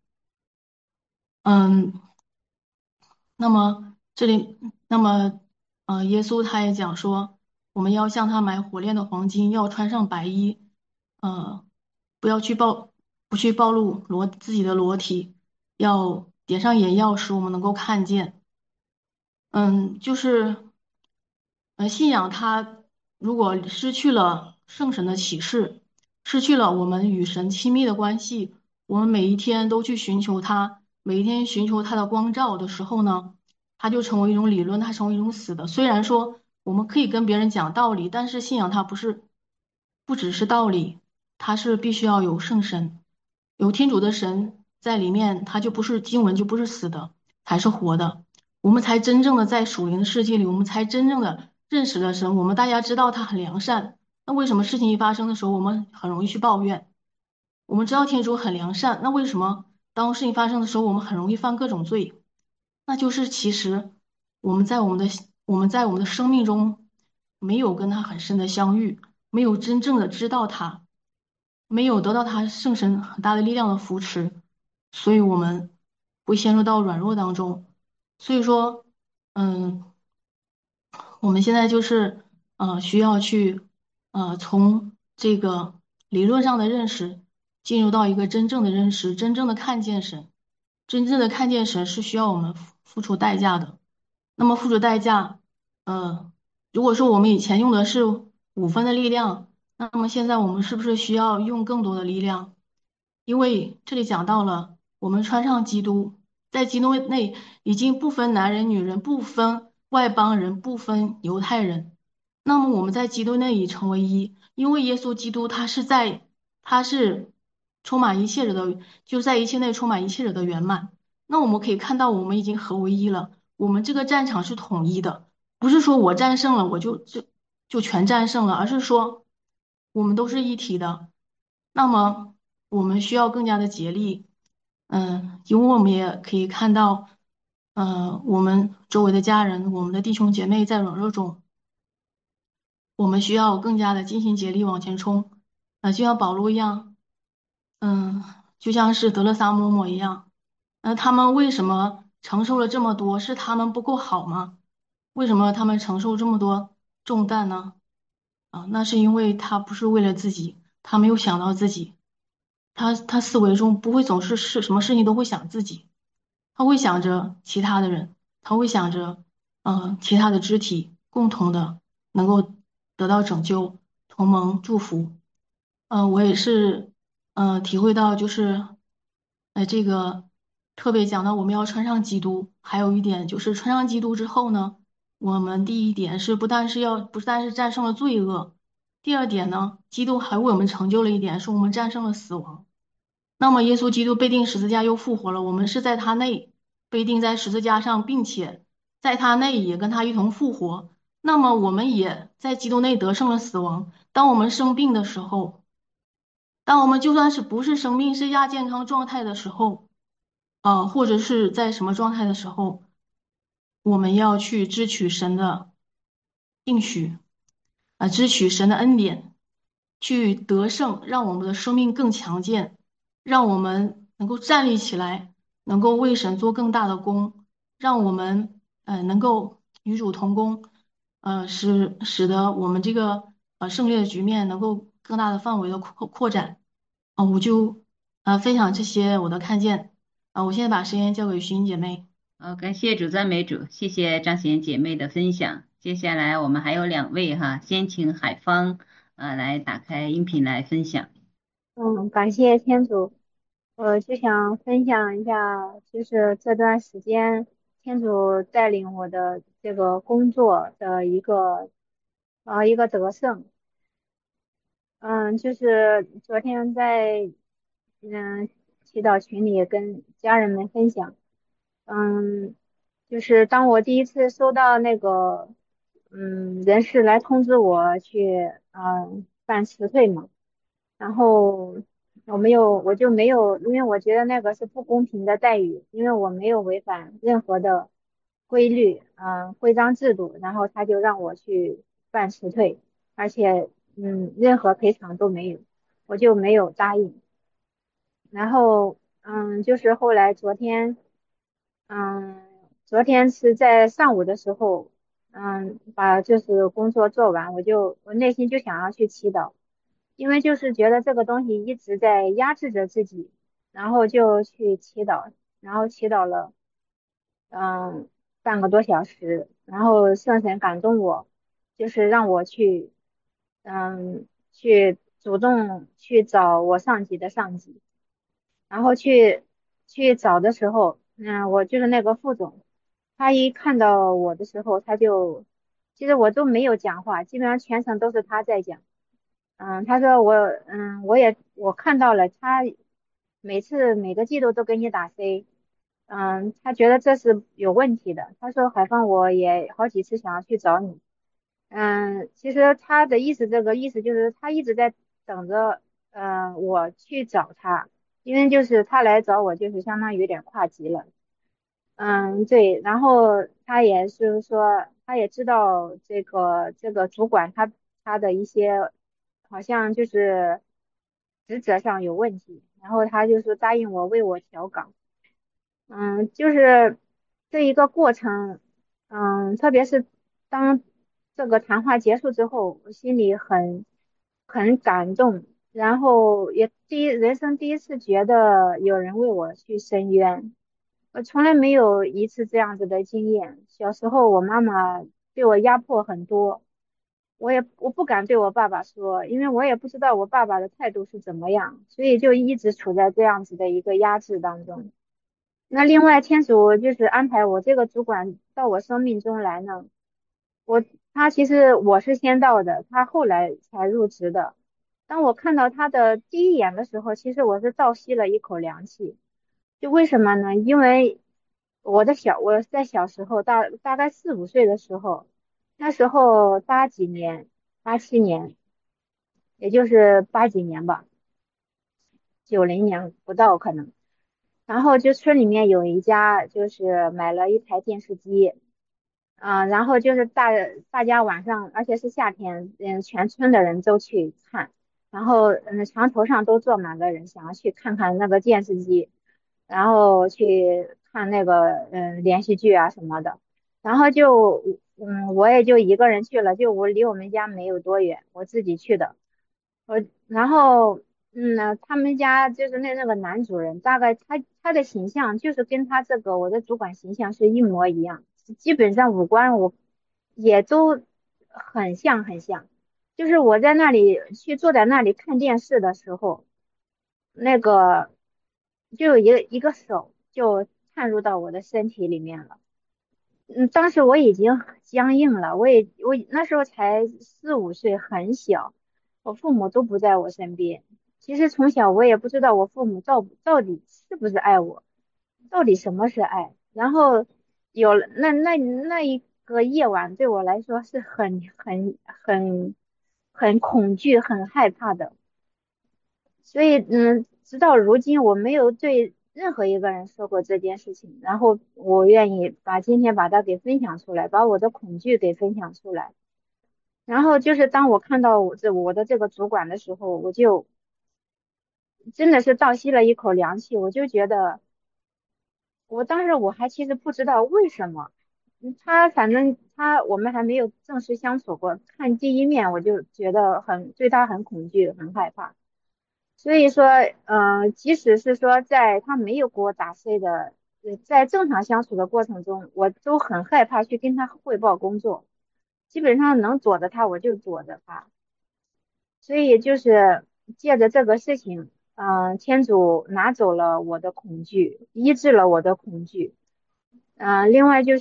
嗯，那么这里，那么呃，耶稣他也讲说，我们要向他买火炼的黄金，要穿上白衣，呃，不要去暴，不去暴露裸自己的裸体，要点上眼药，使我们能够看见。嗯，就是，呃，信仰它如果失去了圣神的启示，失去了我们与神亲密的关系，我们每一天都去寻求它，每一天寻求它的光照的时候呢，它就成为一种理论，它成为一种死的。虽然说我们可以跟别人讲道理，但是信仰它不是，不只是道理，它是必须要有圣神，有天主的神在里面，它就不是经文就不是死的，才是活的。我们才真正的在属灵的世界里，我们才真正的认识了神。我们大家知道他很良善，那为什么事情一发生的时候，我们很容易去抱怨？我们知道天主很良善，那为什么当事情发生的时候，我们很容易犯各种罪？那就是其实我们在我们的我们在我们的生命中没有跟他很深的相遇，没有真正的知道他，没有得到他圣神很大的力量的扶持，所以我们会陷入到软弱当中。所以说，嗯，我们现在就是呃需要去呃从这个理论上的认识进入到一个真正的认识，真正的看见神，真正的看见神是需要我们付付出代价的。那么付出代价，呃，如果说我们以前用的是五分的力量，那么现在我们是不是需要用更多的力量？因为这里讲到了，我们穿上基督，在基督内已经不分男人、女人，不分外邦人，不分犹太人。那么我们在基督内已成为一，因为耶稣基督他是在，他是充满一切者的，就在一切内充满一切者的圆满。那我们可以看到，我们已经合为一了。我们这个战场是统一的，不是说我战胜了我就就就全战胜了，而是说我们都是一体的。那么我们需要更加的竭力，嗯，因为我们也可以看到，呃，我们周围的家人，我们的弟兄姐妹在软弱中，我们需要更加的尽心竭力往前冲，呃，就像保罗一样，嗯，就像是德勒撒嬷嬷一样，那他们为什么承受了这么多？是他们不够好吗？为什么他们承受这么多重担呢？啊，那是因为他不是为了自己，他没有想到自己。他他思维中不会总是是什么事情都会想自己，他会想着其他的人，他会想着，嗯、其他的肢体共同的能够得到拯救，同盟祝福。嗯、我也是，嗯、体会到就是，呃，这个特别讲到我们要穿上基督，还有一点就是穿上基督之后呢，我们第一点是不但是要不但是战胜了罪恶，第二点呢，基督还为我们成就了一点，是我们战胜了死亡。那么，耶稣基督被钉十字架又复活了，我们是在他内被钉在十字架上，并且在他内也跟他一同复活。那么，我们也在基督内得胜了死亡。当我们生病的时候，当我们就算是不是生病，是亚健康状态的时候，啊、或者是在什么状态的时候，我们要去支取神的应许，啊、支取神的恩典，去得胜，让我们的生命更强健，让我们能够站立起来，能够为神做更大的功。 让我们呃能够与主同工，呃使使得我们这个呃胜利的局面能够更大的范围的扩扩展。啊、我就呃分享这些我的看见。啊、我现在把时间交给徐英姐妹。 好，感谢主赞美主，谢谢张贤姐妹的分享。接下来我们还有两位哈，先请海芳呃来打开音频来分享。 嗯，感谢天主，我就想分享一下，就是这段时间天主带领我的这个工作的一个呃一个得胜。嗯，就是昨天在嗯祈祷群里跟家人们分享。嗯，就是当我第一次收到那个嗯人事来通知我去嗯办辞退嘛。然后我没有，我就没有，因为我觉得那个是不公平的待遇，因为我没有违反任何的规律，嗯、规章制度，然后他就让我去办辞退，而且嗯，任何赔偿都没有，我就没有答应。然后嗯，就是后来昨天，嗯，昨天是在上午的时候，嗯，把就是工作做完，我就我内心就想要去祈祷。因为就是觉得这个东西一直在压制着自己，然后就去祈祷，然后祈祷了，嗯，半个多小时，然后圣神感动我，就是让我去，嗯，去主动去找我上级的上级，然后去去找的时候，嗯，我就是那个副总，他一看到我的时候，他就，其实我都没有讲话，基本上全程都是他在讲。嗯，他说我，嗯，我也我看到了，他每次每个季度都给你打 C，嗯，他觉得这是有问题的。他说海放我也好几次想要去找你，嗯，其实他的意思，这个意思就是他一直在等着，嗯，我去找他，因为就是他来找我，就是相当于有点跨级了。嗯，对，然后他也是说，他也知道这个这个主管他他的一些好像就是职责上有问题，然后他就说答应我为我调岗。嗯，就是这一个过程，嗯，特别是当这个谈话结束之后，我心里很很感动，然后也第一人生第一次觉得有人为我去伸冤。我从来没有一次这样子的经验。小时候我妈妈对我压迫很多，我也我不敢对我爸爸说，因为我也不知道我爸爸的态度是怎么样，所以就一直处在这样子的一个压制当中。那另外，天主就是安排我这个主管到我生命中来呢。我他其实我是先到的，他后来才入职的。当我看到他的第一眼的时候，其实我是倒吸了一口凉气。就为什么呢？因为我的小我在小时候大大概四五岁的时候，那时候八几年，八七年，也就是八几年吧，九零年不到可能。然后就村里面有一家就是买了一台电视机，嗯、然后就是大大家晚上，而且是夏天，嗯，全村的人都去看，然后嗯，墙头上都坐满了人，想要去看看那个电视机，然后去看那个嗯连续剧啊什么的，然后就嗯我也就一个人去了，就我离我们家没有多远，我自己去的。我然后，嗯，他们家就是那那个男主人，大概他他的形象就是跟他这个我的主管形象是一模一样，基本上五官我也都很像很像。就是我在那里去坐在那里看电视的时候，那个就有一个一个手就探入到我的身体里面了。嗯，当时我已经很僵硬了，我也我那时候才四五岁，很小，我父母都不在我身边。其实从小我也不知道我父母到到底是不是爱我，到底什么是爱。然后有了那那那一个夜晚对我来说是很很很很恐惧、很害怕的。所以，嗯，直到如今，我没有对任何一个人说过这件事情。然后，我愿意把今天把它给分享出来，把我的恐惧给分享出来。然后，就是当我看到我这我的这个主管的时候，我就真的是倒吸了一口凉气。我就觉得， 我当时我还其实不知道为什么，嗯他反正他我们还没有正式相处过，看第一面我就觉得很对他很恐惧，很害怕。所以说，嗯、即使是说在他没有给我打 C 的，呃在正常相处的过程中，我都很害怕去跟他汇报工作，基本上能躲着他我就躲着他。所以就是借着这个事情，嗯、天主拿走了我的恐惧，医治了我的恐惧。嗯、另外就是，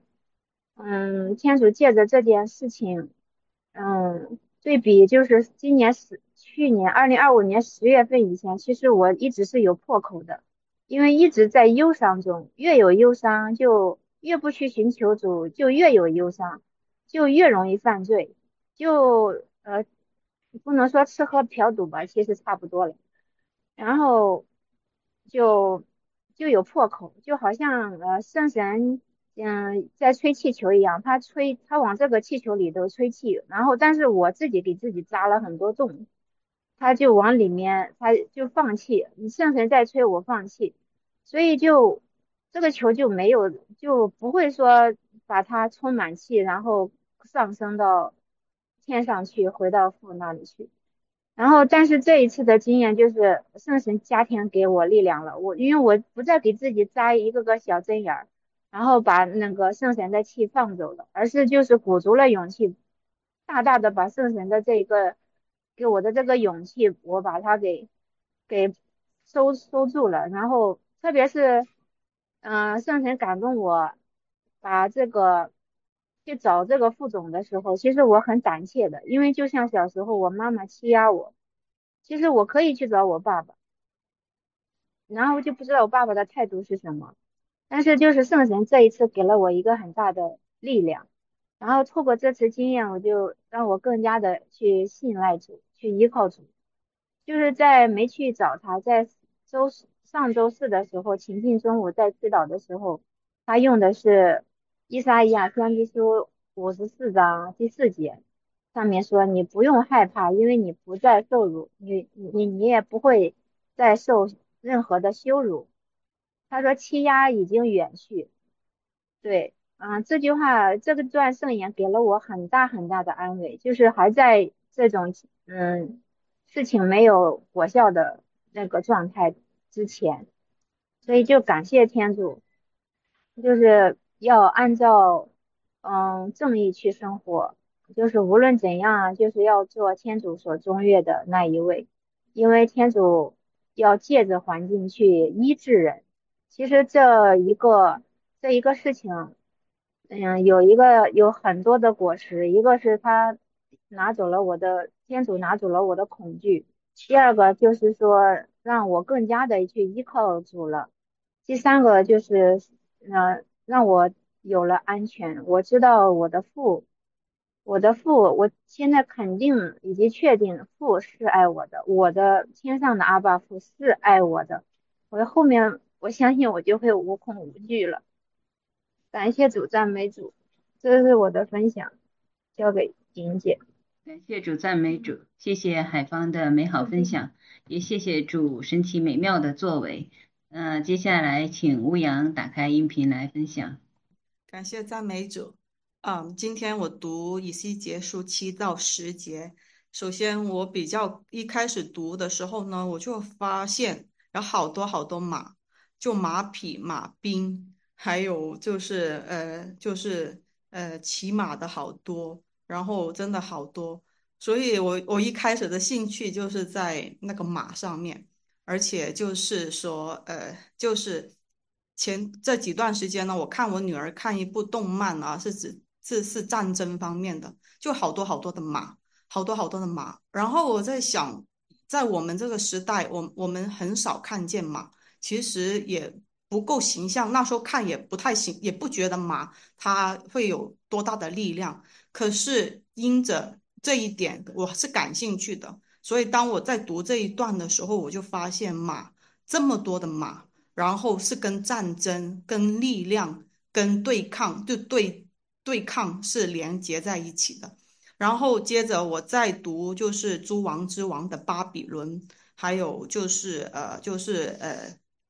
嗯，天主借着这件事情，嗯，对比就是今年十，去年二零二五年十月份以前，其实我一直是有破口的，因为一直在忧伤中，越有忧伤就越不去寻求主，就越有忧伤，就越容易犯罪，就呃，不能说吃喝嫖赌吧，其实差不多了。然后就就有破口，就好像呃圣神嗯在吹气球一样，他吹他往这个气球里头吹气，然后但是我自己给自己扎了很多洞，他就往里面他就放气，你圣神在吹我放气，所以就这个球就没有就不会说把它充满气，然后上升到天上去，回到父那里去。然后，但是这一次的经验就是圣神加添给我力量了。我因为我不再给自己扎一个个小针眼儿，然后把那个圣神的气放走了，而是就是鼓足了勇气，大大的把圣神的这个给我的这个勇气，我把它给给收收住了。然后特别是，嗯、圣神感动我把这个去找这个副总的时候，其实我很胆怯的，因为就像小时候我妈妈欺压我。其实我可以去找我爸爸，然后就不知道我爸爸的态度是什么。但是就是圣神这一次给了我一个很大的力量，然后透过这次经验，我就让我更加的去信赖主，去依靠主。就是在没去找他，在周四上周四的时候，秦晋中午在祈祷的时候，他用的是伊撒伊亚先知书五十四章第四节，上面说你不用害怕，因为你不再受辱，你你你也不会再受任何的羞辱。他说欺压已经远去。对，嗯，这句话这个段圣言给了我很大很大的安慰，就是还在这种嗯事情没有果效的那个状态之前，所以就感谢天主，就是要按照嗯正义去生活，就是无论怎样，就是要做天主所中悦的那一位，因为天主要借着环境去医治人。其实这一个这一个事情，嗯，有一个有很多的果实，一个是他拿走了我的天主拿走了我的恐惧，第二个就是说让我更加的去依靠主了。第三个就是，呃，让我有了安全。我知道我的父，我的父，我现在肯定以及确定父是爱我的，我的天上的阿爸父是爱我的。我的后面，我相信我就会无恐无惧了。感谢主，赞美主，这是我的分享，交给莹姐。 感谢主，赞美主，谢谢海芳的美好分享，也谢谢主神奇美妙的作为。嗯、接下来请乌阳打开音频来分享。 感谢赞美主。嗯，今天我读以西结书七到十节。首先，我比较一开始读的时候呢，我就发现有好多好多马，就马匹、马兵，还有就是呃，就是呃，骑马的好多，然后真的好多。所以我我一开始的兴趣就是在那个马上面。而且就是说，呃，就是前这几段时间呢，我看我女儿看一部动漫啊，是指是是战争方面的，就好多好多的马，好多好多的马。然后我在想，在我们这个时代，我我们很少看见马，其实也不够形象。那时候看也不太行，也不觉得马它会有多大的力量。可是因着这一点，我是感兴趣的。所以当我在读这一段的时候，我就发现马这么多的马，然后是跟战争、跟力量、跟对抗，就对对抗是连接在一起的。然后接着我再读就是诸王之王的巴比伦，还有就是呃就是呃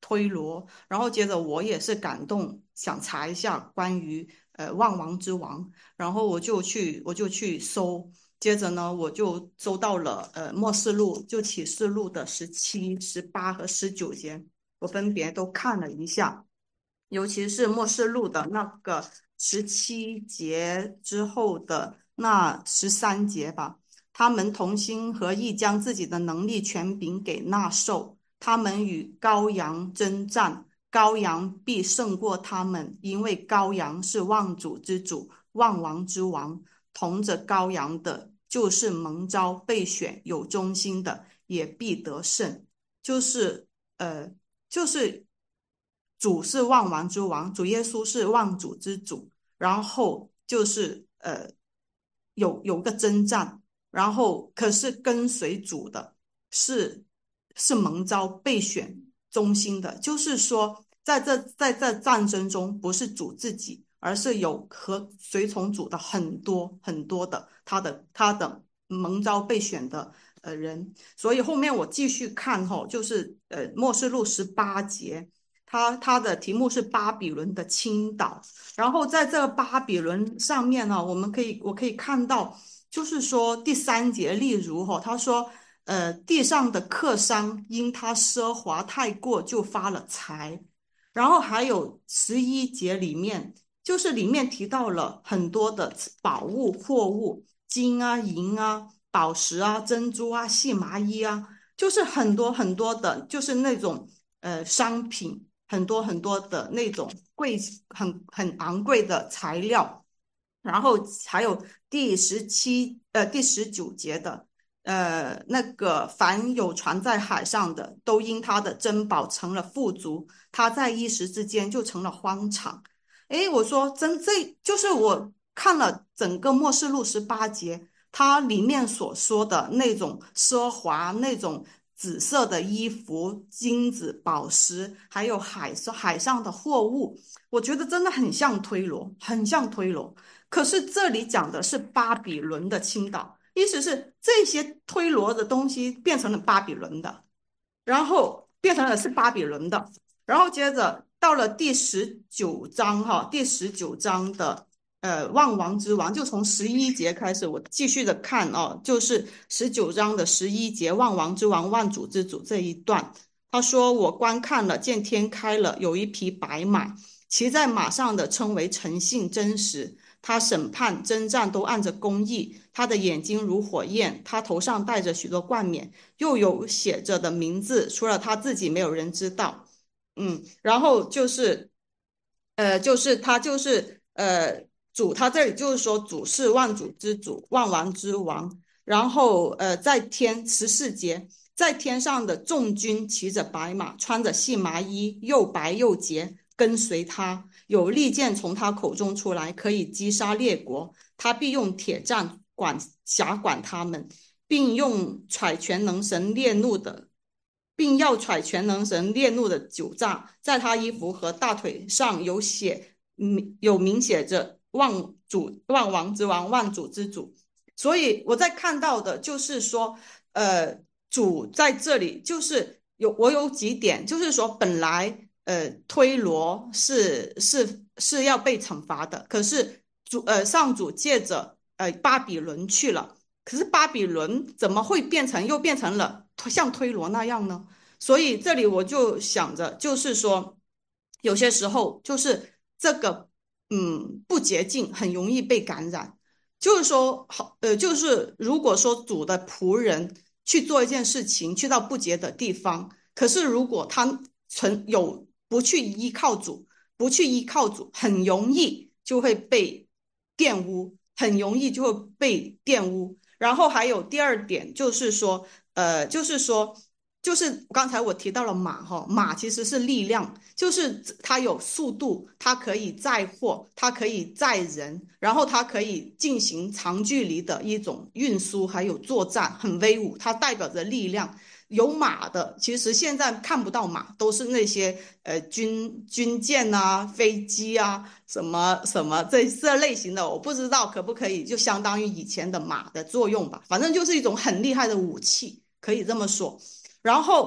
推罗，然后接着我也是感动，想查一下关于呃万王之王，然后我就去我就去搜，接着呢我就搜到了呃末世录，就启示录的十七、十八和十九节，我分别都看了一下，尤其是末世录的那个十七节之后的那十三节吧。他们同心合意，将自己的能力权柄给纳受。他们与羔羊征战，羔羊必胜过他们，因为羔羊是万主之主，万王之王。同着羔羊的，就是蒙召备选有忠心的，也必得胜。就是呃，就是主是万王之王，主耶稣是万主之主，然后就是呃有有个征战。然后可是跟随主的是是蒙召备选忠心的，就是说在这在这战争中不是主自己，而是有和随从主的很多很多的他的他的蒙召备选的呃人。所以后面我继续看吼、哦，就是呃末世录十八节，它它的题目是巴比伦的倾倒。然后在这个巴比伦上面呢，我们可以我可以看到。就是说第三节，例如哈、哦，他说，呃，地上的客商因他奢华太过，就发了财。然后还有十一节里面，就是里面提到了很多的宝物、货物，金啊、银啊、宝石啊、珍珠啊、细麻衣啊，就是很多很多的，就是那种呃商品，很多很多的那种贵、很很昂贵的材料。然后还有第十七呃第十九节的呃那个凡有船在海上的，都因他的珍宝成了富足，他在一时之间就成了荒场。诶，我说真这就是我看了整个末世录十八节，它里面所说的那种奢华，那种紫色的衣服、金子、宝石，还有海海上的货物，我觉得真的很像推罗，很像推罗。可是这里讲的是巴比伦的倾倒，意思是这些推罗的东西变成了巴比伦的，然后变成了是巴比伦的，然后接着到了第十九章哈，第十九章的呃万王之王，就从十一节开始，我继续的看哦，就是十九章的十一节，万王之王，万主之主这一段，他说我观看了，见天开了，有一匹白马，骑在马上的称为诚信真实。他审判征战都按着公义，他的眼睛如火焰，他头上戴着许多冠冕，又有写着的名字，除了他自己没有人知道。嗯，然后就是呃就是他就是呃主，他这里就是说主是万主之主，万王之王。然后呃在天十四节，在天上的众军骑着白马，穿着细麻衣，又白又洁，跟随他，有利剑从他口中出来，可以击杀列国。他必用铁杖管辖管他们，并用揣全能神烈怒的，并要揣全能神烈怒的酒榨，在他衣服和大腿上有写，有明写着万主万王之王，万主之主。所以我在看到的就是说，呃，主在这里就是有我有几点，就是说本来。呃，推罗是是是要被惩罚的，可是主呃上主借着呃巴比伦去了，可是巴比伦怎么会变成又变成了像推罗那样呢？所以这里我就想着，就是说有些时候就是这个嗯不洁净很容易被感染，就是说好呃就是如果说主的仆人去做一件事情，去到不洁的地方，可是如果他存有不去依靠主，不去依靠主，很容易就会被玷污，很容易就会被玷污。然后还有第二点就是说，呃，就是说，就是刚才我提到了马哈，马其实是力量，就是它有速度，它可以载货，它可以载人，然后它可以进行长距离的一种运输，还有作战，很威武，它代表着力量。有马的，其实现在看不到马，都是那些呃军军舰啊、飞机啊，什么什么这这类型的，我不知道可不可以就相当于以前的马的作用吧。反正就是一种很厉害的武器，可以这么说。然后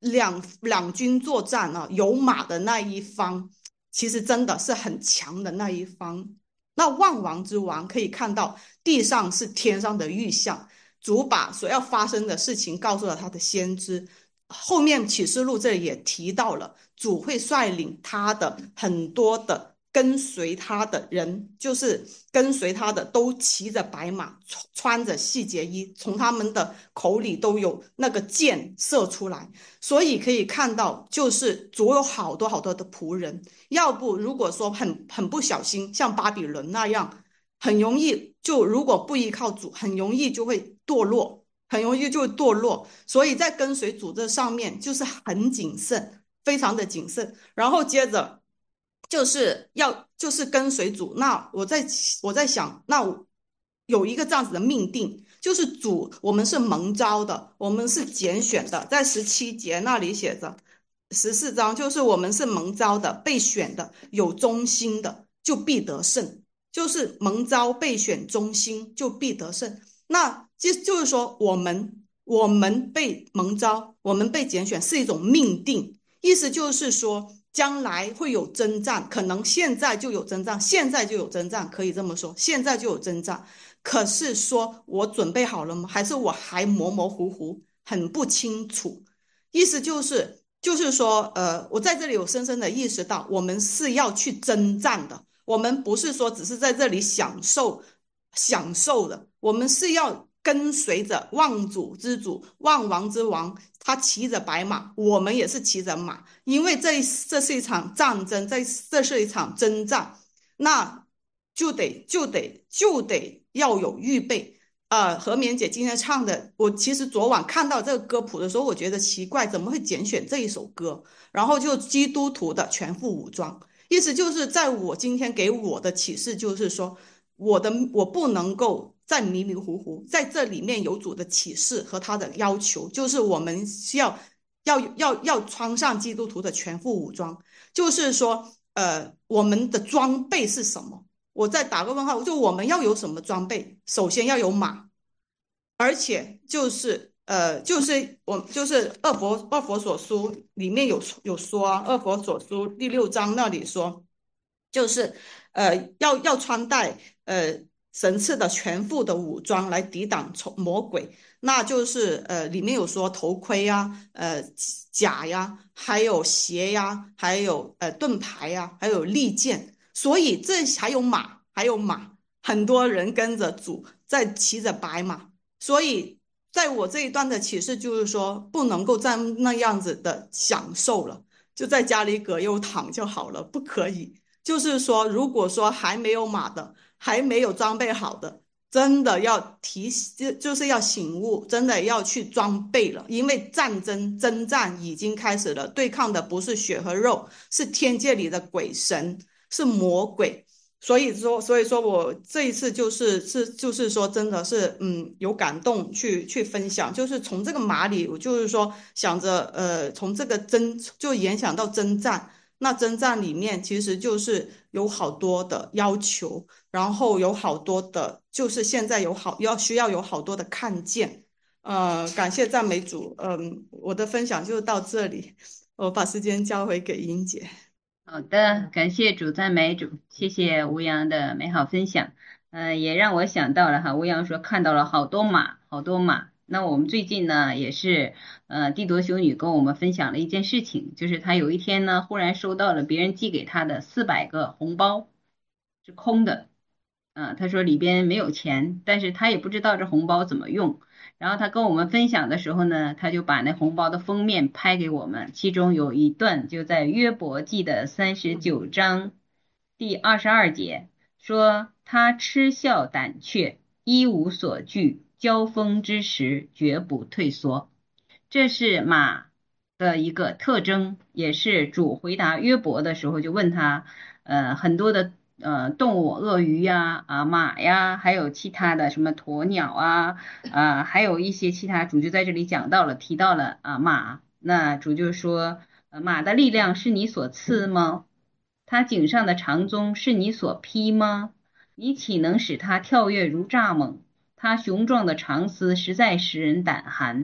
两两军作战啊，有马的那一方，其实真的是很强的那一方。那万王之王可以看到地上是天上的预象，主把所要发生的事情告诉了他的先知。后面启示录这里也提到了，主会率领他的很多的跟随他的人，就是跟随他的都骑着白马，穿着细节衣，从他们的口里都有那个箭射出来。所以可以看到，就是主有好多好多的仆人，要不如果说很很不小心，像巴比伦那样，很容易就如果不依靠主，很容易就会堕落。很容易就会堕落，所以在跟随主这上面就是很谨慎，非常的谨慎。然后接着就是要就是跟随主，那我在我在想，那有一个这样子的命定，就是主我们是蒙召的，我们是拣选的，在十七节那里写着，十四章就是我们是蒙召的、被选的、有忠心的，就必得胜。就是蒙召、被选、忠心，就必得胜。那就就是说，我们我们被蒙召，我们被拣选是一种命定，意思就是说，将来会有征战，可能现在就有征战，现在就有征战，可以这么说，现在就有征战。可是说我准备好了吗？还是我还模模糊糊，很不清楚？意思就是，就是说，呃，我在这里有深深的意识到，我们是要去征战的，我们不是说只是在这里享受。享受的，我们是要跟随着万主之主、万王之王，他骑着白马，我们也是骑着马，因为这这是一场战争，这这是一场征战，那就得就得就得要有预备。呃，何绵姐今天唱的，我其实昨晚看到这个歌谱的时候，我觉得奇怪，怎么会拣选这一首歌？然后就基督徒的全副武装，意思就是在我今天给我的启示就是说。我的我不能够再迷迷糊糊，在这里面有主的启示和他的要求，就是我们要要要要穿上基督徒的全副武装，就是说，呃，我们的装备是什么？我再打个问号，就我们要有什么装备？首先要有马，而且就是呃，就是我就是二佛二佛所书里面有有说啊，二佛所书第六章那里说，就是呃要要穿戴。呃，神赐的全副的武装来抵挡魔鬼，那就是呃，里面有说头盔呀、呃甲呀，还有鞋呀，还有呃盾牌呀，还有利剑，所以这还有马，还有马，很多人跟着主在骑着白马，所以在我这一段的启示就是说，不能够再那样子的享受了，就在家里葛优躺就好了，不可以。就是说，如果说还没有马的。还没有装备好的，真的要提，就就是要醒悟，真的要去装备了，因为战争征战已经开始了，对抗的不是血和肉，是天界里的鬼神，是魔鬼。所以说，所以说我这一次就是是就是说，真的是嗯有感动去去分享，就是从这个马里，我就是说想着呃，从这个征就联想到征战。那征战里面其实就是有好多的要求，然后有好多的，就是现在有好要需要有好多的看见。呃，感谢赞美主。嗯，我的分享就到这里，我把时间交回给英姐。 好的，感谢主，赞美主，谢谢吴阳的美好分享。呃，也让我想到了哈，吴阳说看到了好多马，好多马。那我们最近呢，也是呃，帝铎修女跟我们分享了一件事情，就是她有一天呢，忽然收到了别人寄给她的四百个红包，是空的。嗯，她说里边没有钱，但是她也不知道这红包怎么用。然后他跟我们分享的时候呢，他就把那红包的封面拍给我们，其中有一段就在约伯记的三十九章第二十二节，说他嗤笑胆怯，一无所惧，交锋之时绝不退缩。这是马的一个特征，也是主回答约伯的时候就问他，呃，很多的。呃，动物，鳄鱼呀，啊，马呀，还有其他的什么鸵鸟啊，啊，还有一些其他，主就在这里讲到了，提到了啊马。那主就说，呃，马的力量是你所赐吗？它颈上的长鬃是你所披吗？你岂能使它跳跃如蚱蜢？它雄壮的长嘶实在使人胆寒。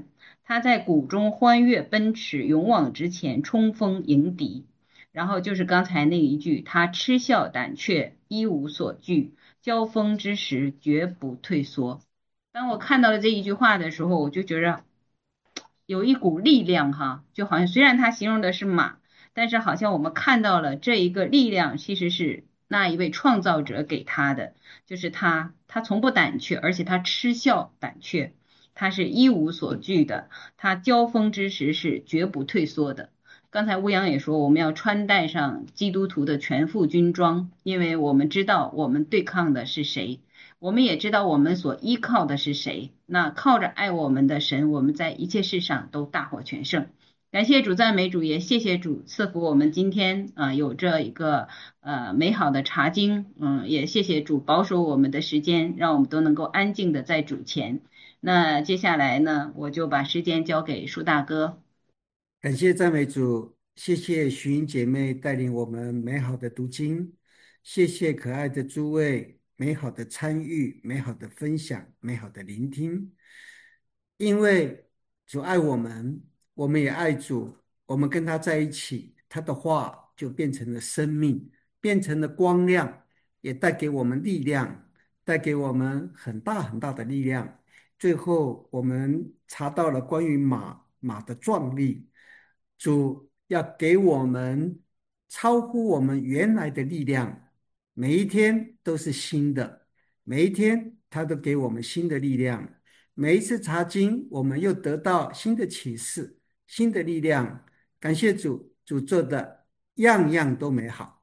他在谷中欢悦奔驰，勇往直前，冲锋迎敌。然后就是刚才那一句，他嗤笑胆怯，一无所惧，交锋之时绝不退缩。当我看到了这一句话的时候，我就觉着有一股力量哈，就好像虽然他形容的是马，但是好像我们看到了这一个力量其实是那一位创造者给他的，就是他，他从不胆怯，而且他嗤笑胆怯，他是一无所惧的，他交锋之时是绝不退缩的。刚才乌阳也说，我们要穿戴上基督徒的全副军装，因为我们知道我们对抗的是谁，我们也知道我们所依靠的是谁。那靠着爱我们的神，我们在一切事上都大获全胜。感谢主，赞美主，也谢谢主赐福我们今天啊、呃、有这一个呃美好的查经，嗯，也谢谢主保守我们的时间，让我们都能够安静的在主前。那接下来呢，我就把时间交给舒大哥。 感谢赞美主，谢谢徐英姐妹带领我们美好的读经，谢谢可爱的诸位美好的参与、美好的分享、美好的聆听。因为主爱我们，我们也爱主，我们跟他在一起，他的话就变成了生命，变成了光亮，也带给我们力量，带给我们很大很大的力量。最后，我们查到了关于马马的壮丽，主要给我们超乎我们原来的力量，每一天都是新的，每一天他都给我们新的力量。每一次查经，我们又得到新的启示、新的力量。感谢主，主做的样样都美好。